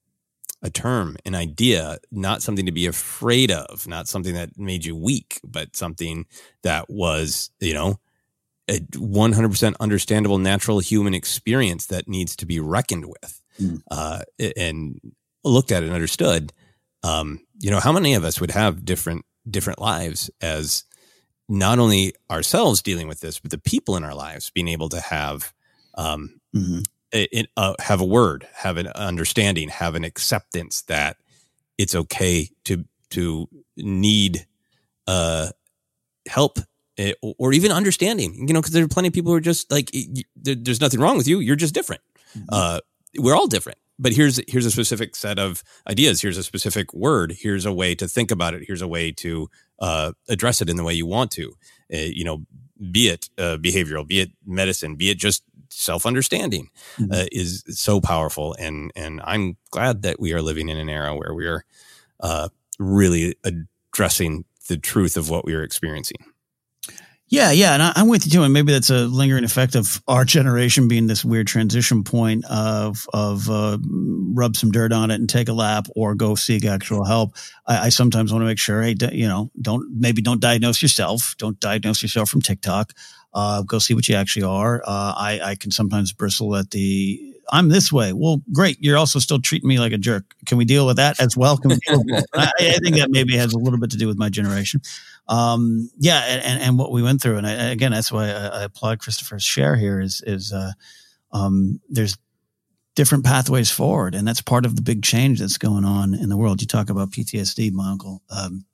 a term, an idea, not something to be afraid of, not something that made you weak, but something that was, you know, a one hundred percent understandable, natural human experience that needs to be reckoned with, mm. uh, and looked at and understood. Um, you know, how many of us would have different different lives as not only ourselves dealing with this, but the people in our lives being able to have um, mm-hmm. it, uh, have a word, have an understanding, have an acceptance that it's okay to to need uh, help. Or even understanding, you know, because there are plenty of people who are just like, there's nothing wrong with you. You're just different. Mm-hmm. Uh, we're all different. But here's here's a specific set of ideas. Here's a specific word. Here's a way to think about it. Here's a way to uh, address it in the way you want to. Uh, you know, be it uh, behavioral, be it medicine, be it just self-understanding, mm-hmm. uh, is so powerful. And and I'm glad that we are living in an era where we are uh, really addressing the truth of what we are experiencing. Yeah, yeah, and I, I'm with you too. And maybe that's a lingering effect of our generation being this weird transition point of of uh, rub some dirt on it and take a lap, or go seek actual help. I, I sometimes want to make sure, hey, d- you know, don't maybe don't diagnose yourself. Don't diagnose yourself from TikTok. Uh, go see what you actually are. Uh, I, I can sometimes bristle at the I'm this way. Well, great. You're also still treating me like a jerk. Can we deal with that as well? Can we deal with both? I, I think that maybe has a little bit to do with my generation. Um, yeah, and, and what we went through. And I, again, that's why I, I applaud Christopher's share here is, is, uh, um, there's different pathways forward. And that's part of the big change that's going on in the world. You talk about P T S D, my uncle, um,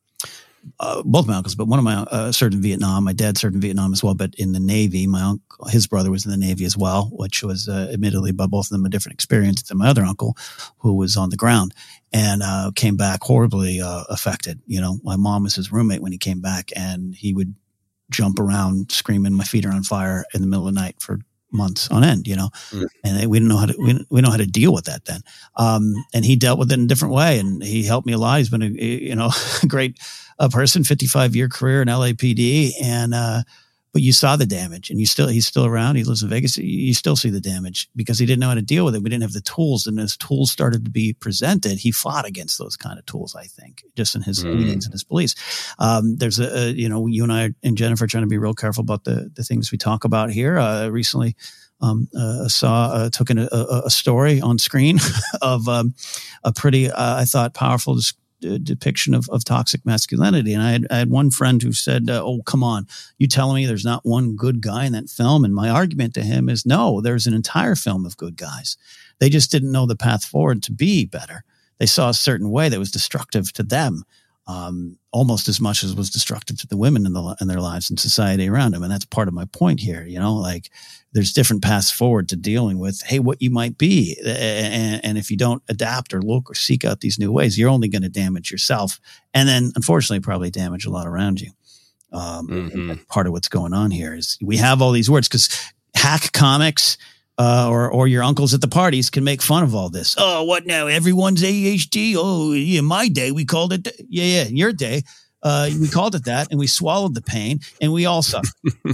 uh, both my uncles, but one of my, uh, served in Vietnam. My dad served in Vietnam as well, but in the Navy. My uncle, his brother was in the Navy as well, which was, uh, admittedly by both of them a different experience than my other uncle, who was on the ground. And, uh, came back horribly, uh, affected. You know, my mom was his roommate when he came back, and he would jump around screaming, my feet are on fire in the middle of the night for months on end, you know, mm. and we didn't know how to, we didn't, we didn't know how to deal with that then. Um, and he dealt with it in a different way, and he helped me a lot. He's been a, you know, great uh, person, fifty-five year career in L A P D. And, uh, but you saw the damage, and you still, he's still around. He lives in Vegas. You still see the damage because he didn't know how to deal with it. We didn't have the tools. And as tools started to be presented, he fought against those kind of tools, I think, just in his mm. leanings and his beliefs. Um, there's a, a, you know, you and I and Jennifer are trying to be real careful about the, the things we talk about here. Uh, recently, um, uh, saw, uh, took in a, a, a story on screen of, um, a pretty, uh, I thought powerful dis- depiction of, of toxic masculinity. And I had, I had one friend who said, uh, oh, come on, you telling me there's not one good guy in that film? And my argument to him is, no, there's an entire film of good guys. They just didn't know the path forward to be better. They saw a certain way that was destructive to them, um, almost as much as was destructive to the women in, the, in their lives and society around them. And that's part of my point here. You know, like there's different paths forward to dealing with, hey, what you might be. And, and if you don't adapt or look or seek out these new ways, you're only going to damage yourself. And then unfortunately, probably damage a lot around you. Um, mm-hmm. Part of what's going on here is we have all these words because hack comics, Uh, or, or your uncles at the parties can make fun of all this. Oh, what now? Everyone's A H D. Oh, in my day, we called it. Th- yeah, yeah. In your day, uh, we called it that, and we swallowed the pain, and we all suffered.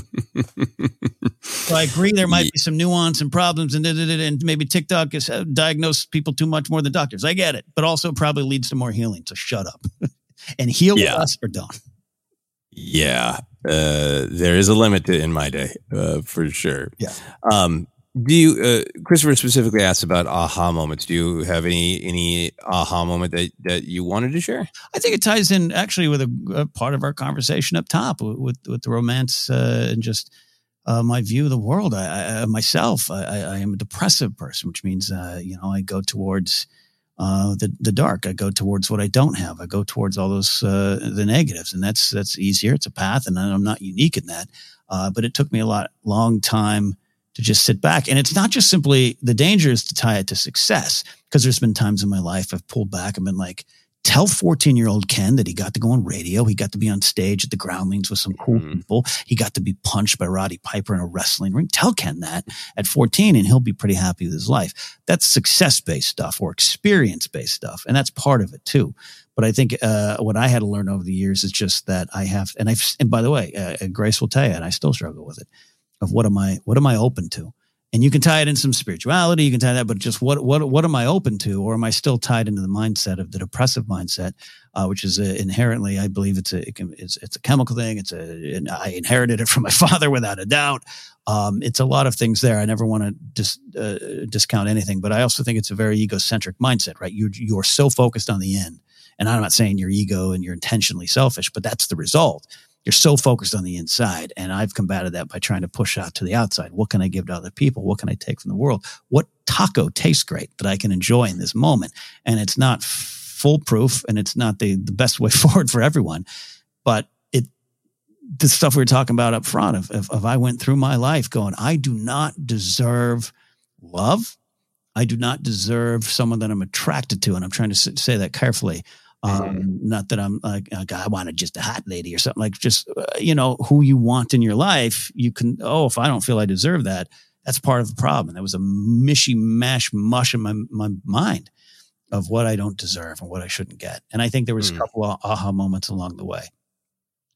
So I agree there might be some nuance and problems, and and maybe TikTok has diagnosed people too much more than doctors. I get it, but also probably leads to more healing. So shut up and heal yeah. with us or don't. Yeah, uh, there is a limit to in my day, uh, for sure. Yeah. Um, Do you, uh, Christopher specifically asked about aha moments. Do you have any, any aha moment that, that you wanted to share? I think it ties in actually with a, a part of our conversation up top with, with the romance, uh, and just, uh, my view of the world. I, I myself, I, I am a depressive person, which means, uh, you know, I go towards, uh, the, the dark. I go towards what I don't have. I go towards all those, uh, the negatives, and that's, that's easier. It's a path, and I'm not unique in that. Uh, but it took me a lot, long time to just sit back. And it's not just simply the danger is to tie it to success. Because there's been times in my life I've pulled back and been like, tell fourteen year old Ken that he got to go on radio. He got to be on stage at the Groundlings with some cool mm-hmm. people. He got to be punched by Roddy Piper in a wrestling ring. Tell Ken that at fourteen, and he'll be pretty happy with his life. That's success-based stuff or experience-based stuff. And that's part of it too. But I think, uh, what I had to learn over the years is just that I have, and I've, and by the way, uh, Grace will tell you, and I still struggle with it. Of what am I, what am I open to? And you can tie it in some spirituality, you can tie that, but just what, what, what am I open to? Or am I still tied into the mindset of the depressive mindset, uh, which is a, inherently, I believe it's a, it can, it's, it's a chemical thing. It's a, and I inherited it from my father without a doubt. Um, it's a lot of things there. I never want to dis, uh, discount anything, but I also think it's a very egocentric mindset, right? You, you're so focused on the end, and I'm not saying your ego and you're intentionally selfish, but that's the result. You're so focused on the inside. And I've combated that by trying to push out to the outside. What can I give to other people? What can I take from the world? What taco tastes great that I can enjoy in this moment? And it's not foolproof, and it's not the, the best way forward for everyone. But it, the stuff we were talking about up front, if, if, if I went through my life going, I do not deserve love. I do not deserve someone that I'm attracted to. And I'm trying to say that carefully. Um, not that I'm like, like, I wanted just a hot lady or something, like just, uh, you know, who you want in your life. You can, oh, if I don't feel I deserve that, that's part of the problem. There was a mishy mash mush in my, my mind of what I don't deserve and what I shouldn't get. And I think there was mm. a couple of aha moments along the way.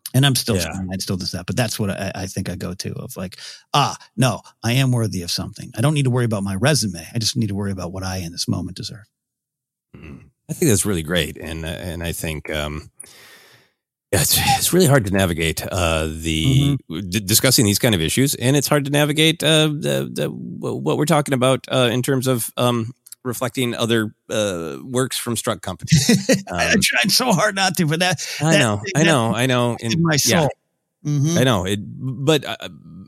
And I'm still, Yeah. I'd still do that, but that's what I, I think I go to of like, ah, no, I am worthy of something. I don't need to worry about my resume. I just need to worry about what I in this moment deserve. I think that's really great. And, uh, and I think, um, it's, it's really hard to navigate, uh, the mm-hmm. d- discussing these kind of issues. And it's hard to navigate, uh, the, the, what we're talking about, uh, in terms of, um, reflecting other uh, works from Struck Company. Um, I tried so hard not to, but that, I that know, I know, I know. In, in my soul. Yeah, mm-hmm. I know it, but uh,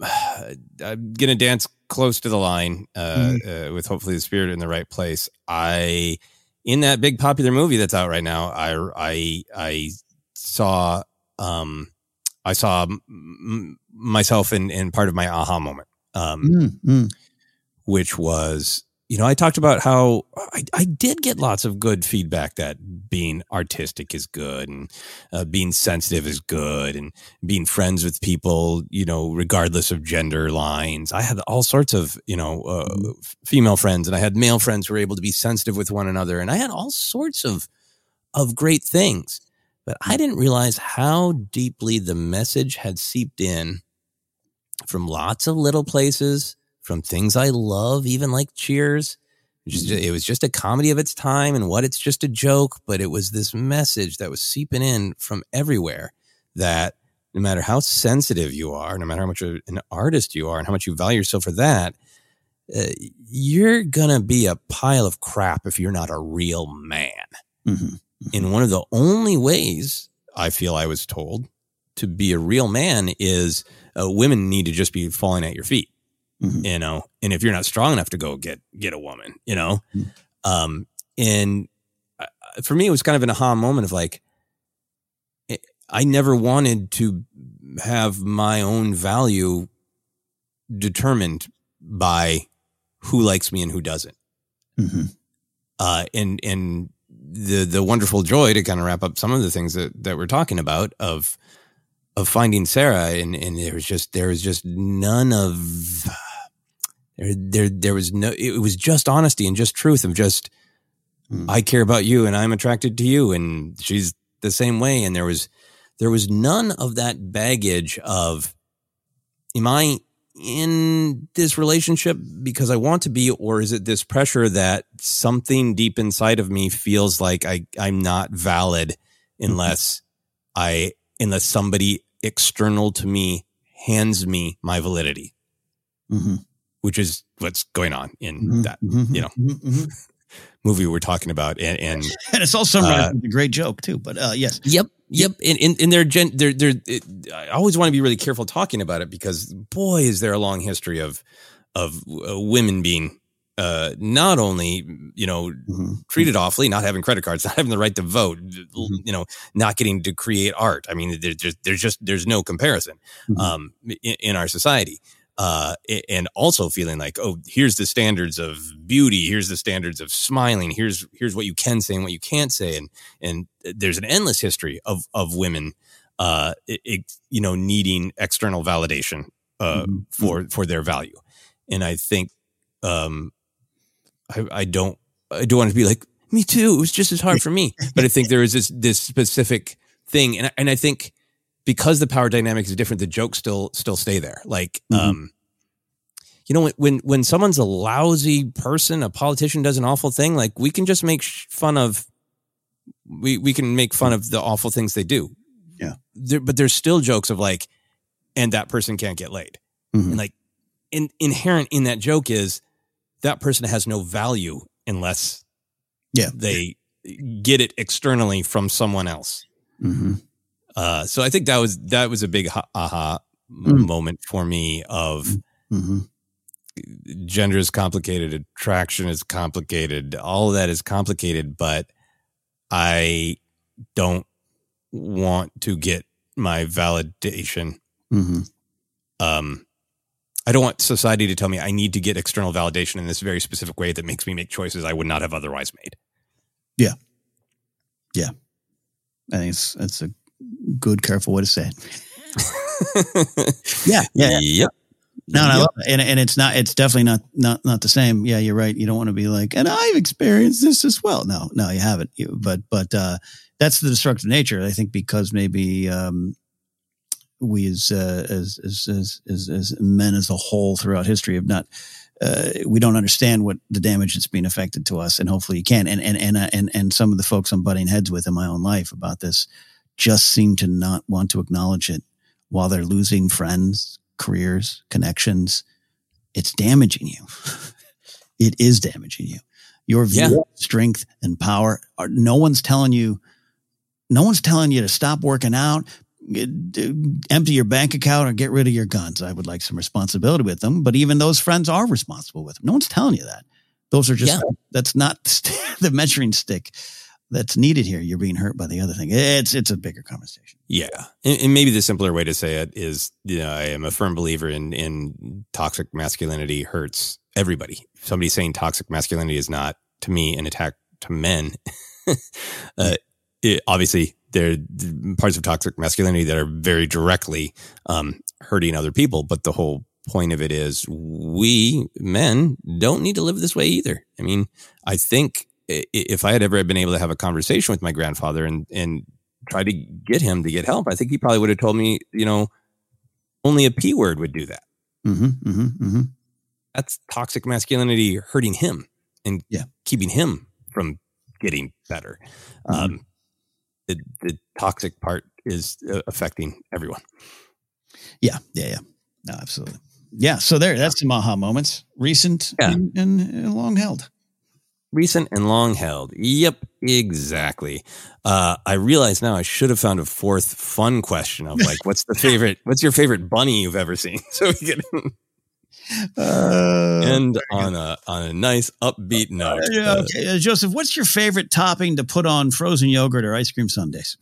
I'm going to dance close to the line uh, mm-hmm. uh, with hopefully the spirit in the right place. I, in that big popular movie that's out right now, I, I, I saw, um, I saw m- myself in, in part of my aha moment, um, mm-hmm. which was, you know, I talked about how I, I did get lots of good feedback that being artistic is good and uh, being sensitive is good and being friends with people, you know, regardless of gender lines. I had all sorts of, you know, uh, female friends, and I had male friends who were able to be sensitive with one another. And I had all sorts of, of great things, but I didn't realize how deeply the message had seeped in from lots of little places, from things I love, even like Cheers. It was just a comedy of its time, and what, it's just a joke, but it was this message that was seeping in from everywhere, that no matter how sensitive you are, no matter how much an artist you are and how much you value yourself for that, uh, you're going to be a pile of crap if you're not a real man. Mm-hmm. Mm-hmm. And one of the only ways I feel I was told to be a real man is uh, women need to just be falling at your feet. Mm-hmm. You know, and if you're not strong enough to go get, get a woman, you know, mm-hmm. um, and for me, it was kind of an aha moment of like, I never wanted to have my own value determined by who likes me and who doesn't. Mm-hmm. Uh, and, and the, the wonderful joy to kind of wrap up some of the things that, that we're talking about of, of finding Sarah. And, and there was just, there was just none of, There, there, there was no, it was just honesty and just truth of just, mm. I care about you and I'm attracted to you and she's the same way. And there was, there was none of that baggage of, am I in this relationship because I want to be, or is it this pressure that something deep inside of me feels like I, I'm not valid unless mm-hmm. I, unless somebody external to me hands me my validity. Mm-hmm. Which is what's going on in mm-hmm, that, mm-hmm, you know, mm-hmm. movie we're talking about. And, and, and it's also uh, a great joke too, but uh, yes. Yep. Yep. And, and, and they're, gen, they're, they're, it, I always want to be really careful talking about it because boy, is there a long history of, of uh, women being uh, not only, you know, mm-hmm. treated awfully, not having credit cards, not having the right to vote, mm-hmm. you know, not getting to create art. I mean, there's just, there's just, there's no comparison mm-hmm. um, in, in our society. Uh, and also feeling like, oh, here's the standards of beauty. Here's the standards of smiling. Here's, here's what you can say and what you can't say. And, and there's an endless history of, of women, uh, it, it, you know, needing external validation, uh, mm-hmm. for, for their value. And I think, um, I, I don't, I don't want to be like, me too. It was just as hard for me. But I think there is this, this specific thing. And, and I think, because the power dynamic is different, the jokes still still stay there. Like, mm-hmm. um, you know, when, when when someone's a lousy person, a politician does an awful thing, like we can just make fun of, we we can make fun of the awful things they do. Yeah. There, but there's still jokes of like, and that person can't get laid. Mm-hmm. And like, in, inherent in that joke is that person has no value unless yeah. they get it externally from someone else. Mm-hmm. Uh, so I think that was, that was a big ha- aha mm. moment for me of mm-hmm. gender is complicated. Attraction is complicated. All of that is complicated, but I don't want to get my validation. Mm-hmm. Um, I don't want society to tell me I need to get external validation in this very specific way that makes me make choices I would not have otherwise made. Yeah. Yeah. I think it's, it's a good, careful way to say it. yeah. Yeah. Yep. No, and yep. I love it. And, and it's not, it's definitely not, not, not the same. Yeah, you're right. You don't want to be like, and I've experienced this as well. No, no, you haven't. You, but, but, uh, that's the destructive nature. I think because maybe, um, we as, uh, as, as, as, as, as men as a whole throughout history have not, uh, we don't understand what the damage that's being affected to us. And hopefully you can. And, and, and, uh, and, and some of the folks I'm butting heads with in my own life about this just seem to not want to acknowledge it while they're losing friends, careers, connections. It's damaging you. It is damaging you. Your view Yeah. of strength and power are, no one's telling you, no one's telling you to stop working out, get, empty your bank account, or get rid of your guns. I would like some responsibility with them, but even those friends are responsible with them. No one's telling you that. Those are just, Yeah. that's not the measuring stick that's needed here. You're being hurt by the other thing. It's, it's a bigger conversation. Yeah. And, and maybe the simpler way to say it is, you know, I am a firm believer in, in toxic masculinity hurts everybody. Somebody saying toxic masculinity is not, to me, an attack to men. uh, it, obviously, there are parts of toxic masculinity that are very directly um, hurting other people. But the whole point of it is we men don't need to live this way either. I mean, I think if I had ever been able to have a conversation with my grandfather and, and try to get him to get help, I think he probably would have told me, you know, only a P word would do that. Mm-hmm, mm-hmm, mm-hmm. That's toxic masculinity hurting him and yeah. keeping him from getting better. Mm-hmm. Um, the, the toxic part is uh, affecting everyone. Yeah, yeah, yeah. No, absolutely. Yeah, so there, that's some aha moments. Recent yeah. and, and, and long held. Recent and long held. Yep, exactly. Uh, I realize now I should have found a fourth fun question of like, what's the favorite, what's your favorite bunny you've ever seen? So we can uh, end on a, on a nice upbeat note. Uh, yeah, okay. Uh, Joseph, what's your favorite topping to put on frozen yogurt or ice cream sundaes?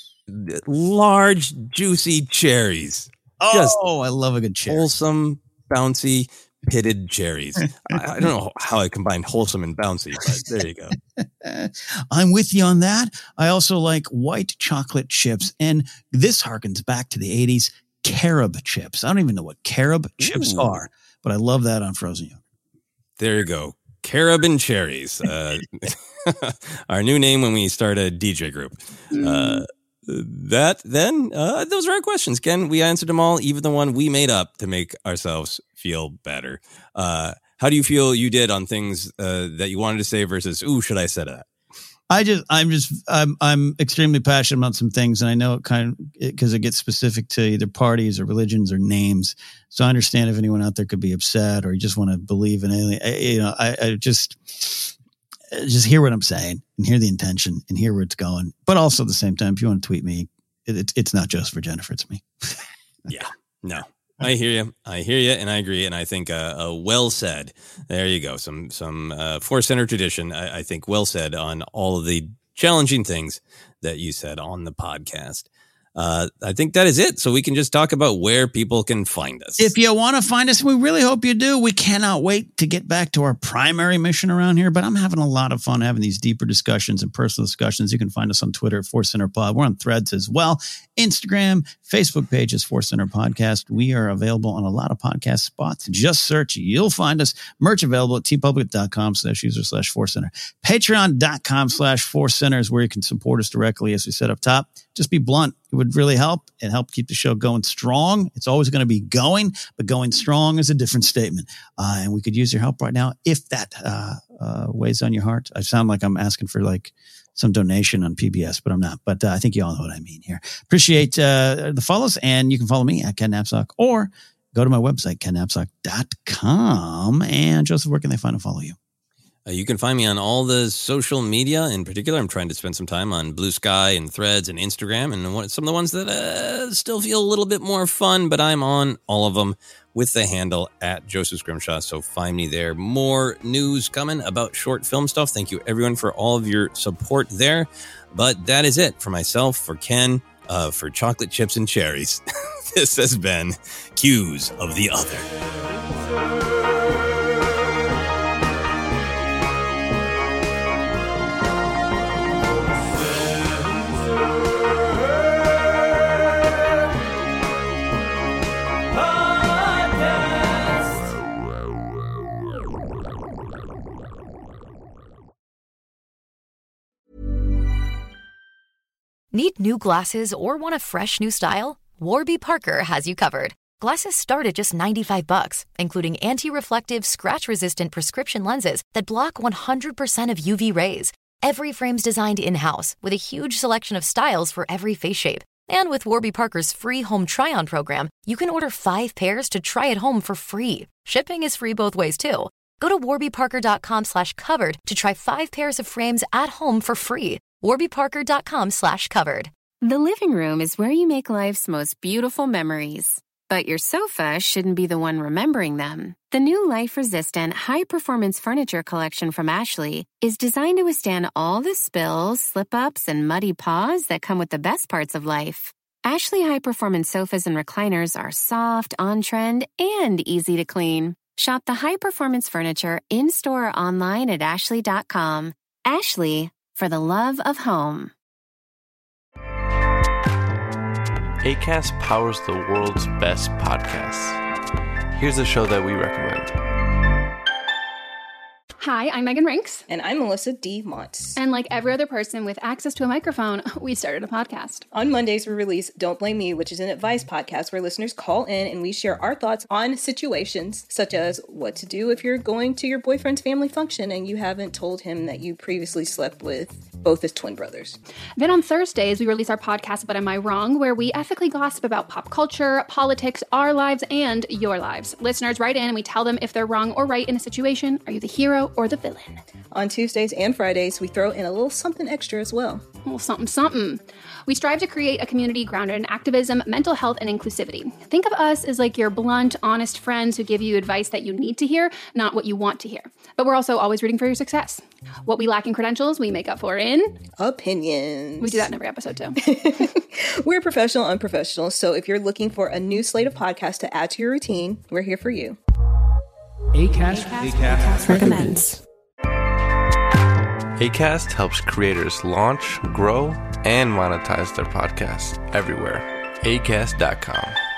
Large, juicy cherries. Oh, Just I love a good cherry. Wholesome, bouncy, pitted cherries. I, I don't know how I combined wholesome and bouncy, but there you go. I'm with you on that. I also like white chocolate chips. And this harkens back to the eighties, carob chips. I don't even know what carob chips Ooh. are, but I love that on frozen yogurt. There you go. Carob and cherries. Uh, our new name when we start a D J group. Uh, That then, uh, those are our questions, Ken. We answered them all, even the one we made up to make ourselves feel better. Uh, how do you feel you did on things uh, that you wanted to say versus, ooh, should I say that? I just, I'm just, I'm, I'm extremely passionate about some things, and I know it kind of because it, it gets specific to either parties or religions or names. So I understand if anyone out there could be upset or you just want to believe in anything. I, you know, I, I just. Just hear what I'm saying and hear the intention and hear where it's going. But also at the same time, if you want to tweet me, it, it, it's not just for Jennifer, it's me. Yeah, no, I hear you. I hear you. And I agree. And I think uh, uh, well said. There you go. Some, some uh, Force Center tradition. I, I think well said on all of the challenging things that you said on the podcast. Uh, I think that is it. So we can just talk about where people can find us. If you want to find us, we really hope you do. We cannot wait to get back to our primary mission around here, but I'm having a lot of fun having these deeper discussions and personal discussions. You can find us on Twitter at Force Center Pod. We're on Threads as well. Instagram, Facebook page is Force Center Podcast. We are available on a lot of podcast spots. Just search. You'll find us. Merch available at tpublic.com slash user slash Force Center. Patreon.com slash Force Center is where you can support us directly, as we said up top. Just be blunt. It would really help. It helped keep the show going strong. It's always going to be going, but going strong is a different statement. Uh, and we could use your help right now if that uh, uh, weighs on your heart. I sound like I'm asking for like some donation on P B S, but I'm not. But uh, I think you all know what I mean here. Appreciate uh, the follows, and you can follow me at Ken Napzok or go to my website, ken napzok dot com. And Joseph, where can they find and follow you? Uh, you can find me on all the social media. In particular, I'm trying to spend some time on Blue Sky and Threads and Instagram, and one, some of the ones that uh, still feel a little bit more fun, but I'm on all of them with the handle at Joseph Scrimshaw. So find me there. More news coming about short film stuff. Thank you, everyone, for all of your support there. But that is it for myself, for Ken, uh, for chocolate chips and cherries. This has been Cues of the Other. Need new glasses or want a fresh new style? Warby Parker has you covered. Glasses start at just ninety-five bucks, including anti-reflective, scratch-resistant prescription lenses that block one hundred percent of U V rays. Every frame's designed in-house with a huge selection of styles for every face shape. And with Warby Parker's free home try-on program, you can order five pairs to try at home for free. Shipping is free both ways, too. Go to warbyparker.com slash covered to try five pairs of frames at home for free. warbyparker.com slash covered. The living room is where you make life's most beautiful memories. But your sofa shouldn't be the one remembering them. The new life-resistant, high-performance furniture collection from Ashley is designed to withstand all the spills, slip-ups, and muddy paws that come with the best parts of life. Ashley high-performance sofas and recliners are soft, on-trend, and easy to clean. Shop the high-performance furniture in-store or online at ashley dot com. Ashley, for the love of home. Acast powers the world's best podcasts. Here's a show that we recommend. Hi, I'm Megan Rinks. And I'm Melissa D. Montz. And like every other person with access to a microphone, we started a podcast. On Mondays, we release Don't Blame Me, which is an advice podcast where listeners call in and we share our thoughts on situations such as what to do if you're going to your boyfriend's family function and you haven't told him that you previously slept with both his twin brothers. Then on Thursdays, we release our podcast, But Am I Wrong?, where we ethically gossip about pop culture, politics, our lives, and your lives. Listeners write in and we tell them if they're wrong or right in a situation. Are you the hero or the villain? On Tuesdays and Fridays, we throw in a little something extra as well. A little something, something. We strive to create a community grounded in activism, mental health, and inclusivity. Think of us as like your blunt, honest friends who give you advice that you need to hear, not what you want to hear. But we're also always rooting for your success. What we lack in credentials, we make up for in... opinions. We do that in every episode, too. We're professional, unprofessional, so if you're looking for a new slate of podcasts to add to your routine, we're here for you. Acast, Acast, Acast recommends. Acast helps creators launch, grow, and monetize their podcasts everywhere. acast dot com.